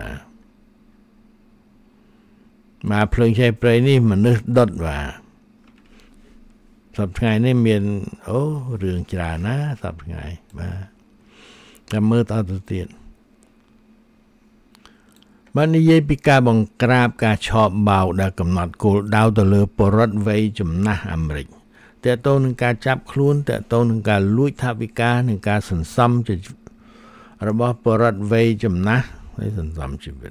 បាទភ្លើងឆេះព្រៃនេះមនុស្សដុតបាទសប្តាហ៍ថ្ងៃនេះមានរឿងច្រើនណាសប្តាហ៍ថ្ងៃបាទចាំមើលតទៅទៀតបាននិយាយពីការបង្ក្រាបការឆោបបោកដែលកំណត់គោលដៅទៅលើពលរដ្ឋវ័យចំណាស់អាមេរិកតើតើនឹងការចាប់ខ្លួនតើតើនឹងការលួចថវិកានិងការសន្សំរបស់ពលរដ្ឋវ័យចំណាស់ហើយសន្សំជីវិត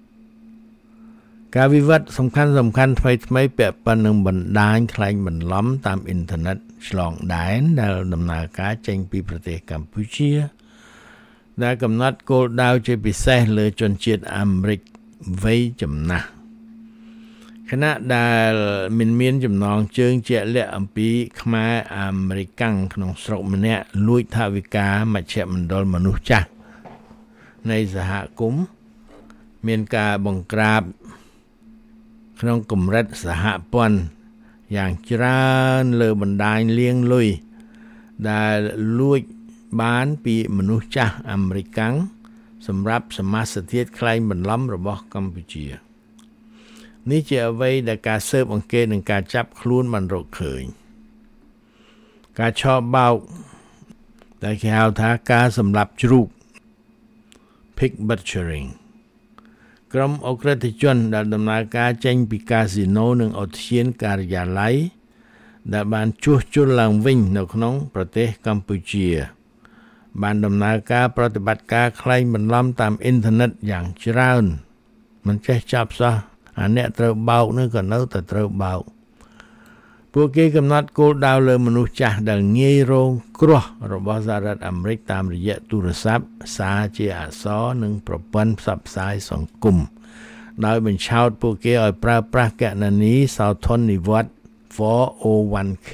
ការវិវត្តសំខាន់ថ្មីពាក់ព័ន្ធនឹងបណ្ដាញខ្លែងបន្លំតាមអ៊ីនធឺណិតឆ្លងដែនដែលដំណើរការចេញពីប្រទេសកម្ពុជាដែលកំណត់គោលដៅជាពិសេសលើជនជាតិអាមេរិកវ័យចំណាស់ខណៈដែលមានចំណងជើងជាក់លាក់អំពីខ្មែរអាមេរិកាំងក្នុងស្រុកម្នាក់លួចថវិកាមជ្ឈមណ្ឌលមនុស្សចាស់នៃសហគមន៍មានការបង្ក្រាបក្នុងកម្រិតសហព័ន្ធយ៉ាងច្រើនលើបណ្ដាញលាងលុយដែលលួចបានពីមនុស្សចាស់អាមេរិកាំងសម្រាប់សមាសធាតុក្លែងបន្លំរបស់កម្ពុជានេះជាអ្វីដែលការស៊ើបអង្កេតនិងការចាប់ខ្លួនបានរកឃើញការឆបោកដែលគេហៅថាការសម្លាប់ជ្រូក pig butchering ក្រុមអក្រិតជនដែលដំណើរការចេញពីកាស៊ីណូនិងឧទ្យានការិយាល័យដែលបានជួសជុលឡើងវិញនៅក្នុងប្រទេសកម្ពុជាបានដំណើរការប្រតិបត្តិការក្លែងបន្លំតាមអ៊ីនធឺណិតយ៉ាងច្រើនមិនចេះចាប់សោះអាអ្នកត្រូវបោកនោះក៏នៅតែត្រូវបោកពួកគេកំណត់គោលដៅលើមនុស្សចាស់ដែលងាយរងគ្រោះរបស់សហរដ្ឋអាមេរិកតាមរយៈទូរស័ព្ទសារជាអក្សរនិងប្រព័ន្ធផ្សព្វផ្សាយសង្គមដោយបញ្ឆោតពួកគេឲ្យប្រើប្រាស់គណនីសោធននិវត្តន៍ 401k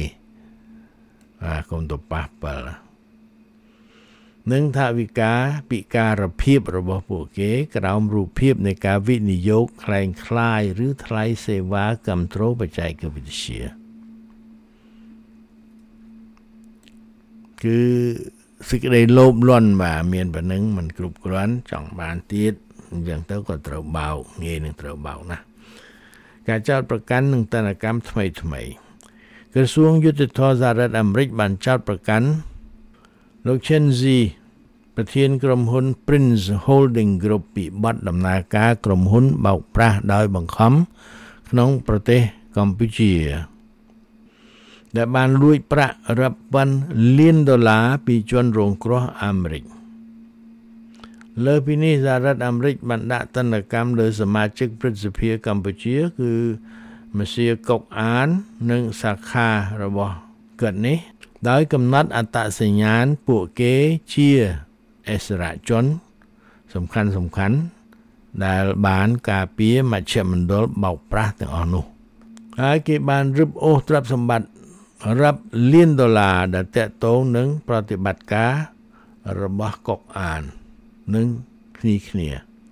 កុំទៅប៉ះប៉ល់និងថាវិការពិការភាពរបស់ពួកគេក្រោមរូបភាពនៃការវិនិយោគคล้ายคล้ายឬថ្លៃសេវាគាំទ្របច្ចេកវិទ្យាគឺសេចក្តីលោភលន់បាទមានប៉ុណ្ណឹងមិនគ្រប់គ្រាន់ចង់បានទៀតអញ្ចឹងទៅក៏ត្រូវបោកងាយនឹងត្រូវបោកណាការចោទប្រកាន់នឹងទណ្ឌកម្មថ្មីក្រសួងយុតិធម៌សហរដ្ឋអាមេរិកបានចោទប្រកាន់លោក Chen Zi ប្រធានក្រុមហ៊ុន Prince Holding Group ពីបទដំណើរការក្រុមហ៊ុនបោកប្រាស់ដោយបង្ខំក្នុងប្រទេសកម្ពុជាដែលបានលួចប្រាក់រាប់ពាន់លានដុល្លារពីជនរងគ្រោះអាមេរិកលើពីនេះសហរដ្ឋអាមេរិកបានដាក់ទណ្ឌកម្មលើសមាជិកព្រឹទ្ធសភាកម្ពុជាគឺមសៀកុកអាននិងសាខារបស់គាត់នេះដោយកំណត់អត្តសញ្ញាណពួកគេជាអិសរាជជនសំខាន់ដែលបានការពារមជ្ឈមណ្ឌលបោកប្រាស់ទាំងអស់នោះហើយគេបានរឹបអូសទ្រព្យសម្បត្តិរាប់លានដុល្លារដែលតាក់ទងនឹងប្រតិបត្តិការរបស់កុកអាននិងគ្នា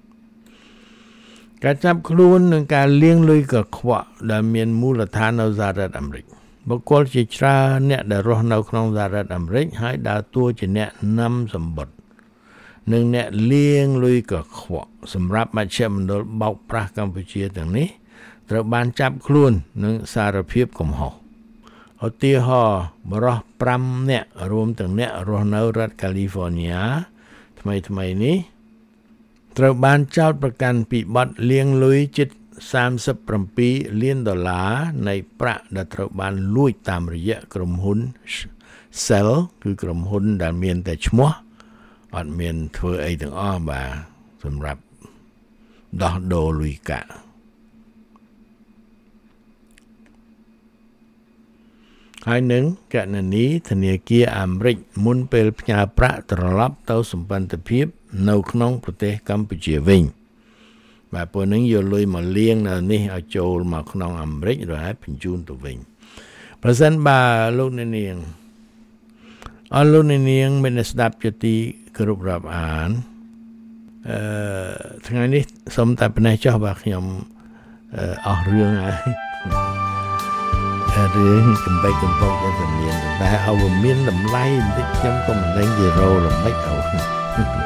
ការចាប់ខ្លួននិងការលាងលុយកខ្វក់ដែលមានមូលដ្ឋាននៅសហរដ្ឋអាមេរិកបុគ្គលជាច្រើនអ្នកដែលរស់នៅក្នុងសហរដ្ឋអាមេរិកហើយដើរតួជាអ្នកនាំសម្បត្តិនិងអ្នកលាងលុយកខ្វក់សម្រាប់មជ្ឈមណ្ឌលបោកប្រាស់កម្ពុជាទាំងនេះត្រូវបានចាប់ខ្លួននិងសារភាពកំហុសឧទាហរណ៍បរិសុទ្ធ5នាក់រួមទាំងអ្នករស់នៅរដ្ឋកាលីហ្វ័រញ៉ាថ្មីនេះត្រូវបានចោទប្រកាន់ពីបទលាងលុយជិត37លានដុល្លារនៃប្រាក់ដែលត្រូវបានលួចតាមរយៈក្រុមហ៊ុន Shell គឺក្រុមហ៊ុនដែលមានតែឈ្មោះអត់មានធ្វើអីទាំងអស់បាទសម្រាប់ដោះដូរលុយកាក់ហើយនឹងគណនីធនាគារអាមេរិកមុនពេលផ្ញើប្រាក់ត្រឡប់ទៅសម្ព័ន្ធភាពនៅក្នុងប្រទេសកម្ពុជាវិញបាទពួកនឹងយកលុយមកលាងនៅនេះឲ្យចូលមកក្នុងអាមេរិកrồiហើយបញ្ជូនទៅវិញប្រសិនបើលោកអ្នកនាងលោកអ្នកនាងមានស្ដាប់ជាទីគោរពរាប់អានថ្ងៃនេះសូមតែប៉ុណ្ណេះចុះបាទខ្ញុំអស់រឿងហើយរឿងកំបែកកំពកដែលមានតែឲ្យមានតម្លៃបន្តិចខ្ញុំក៏មិនដឹងជារោល្មិចអោ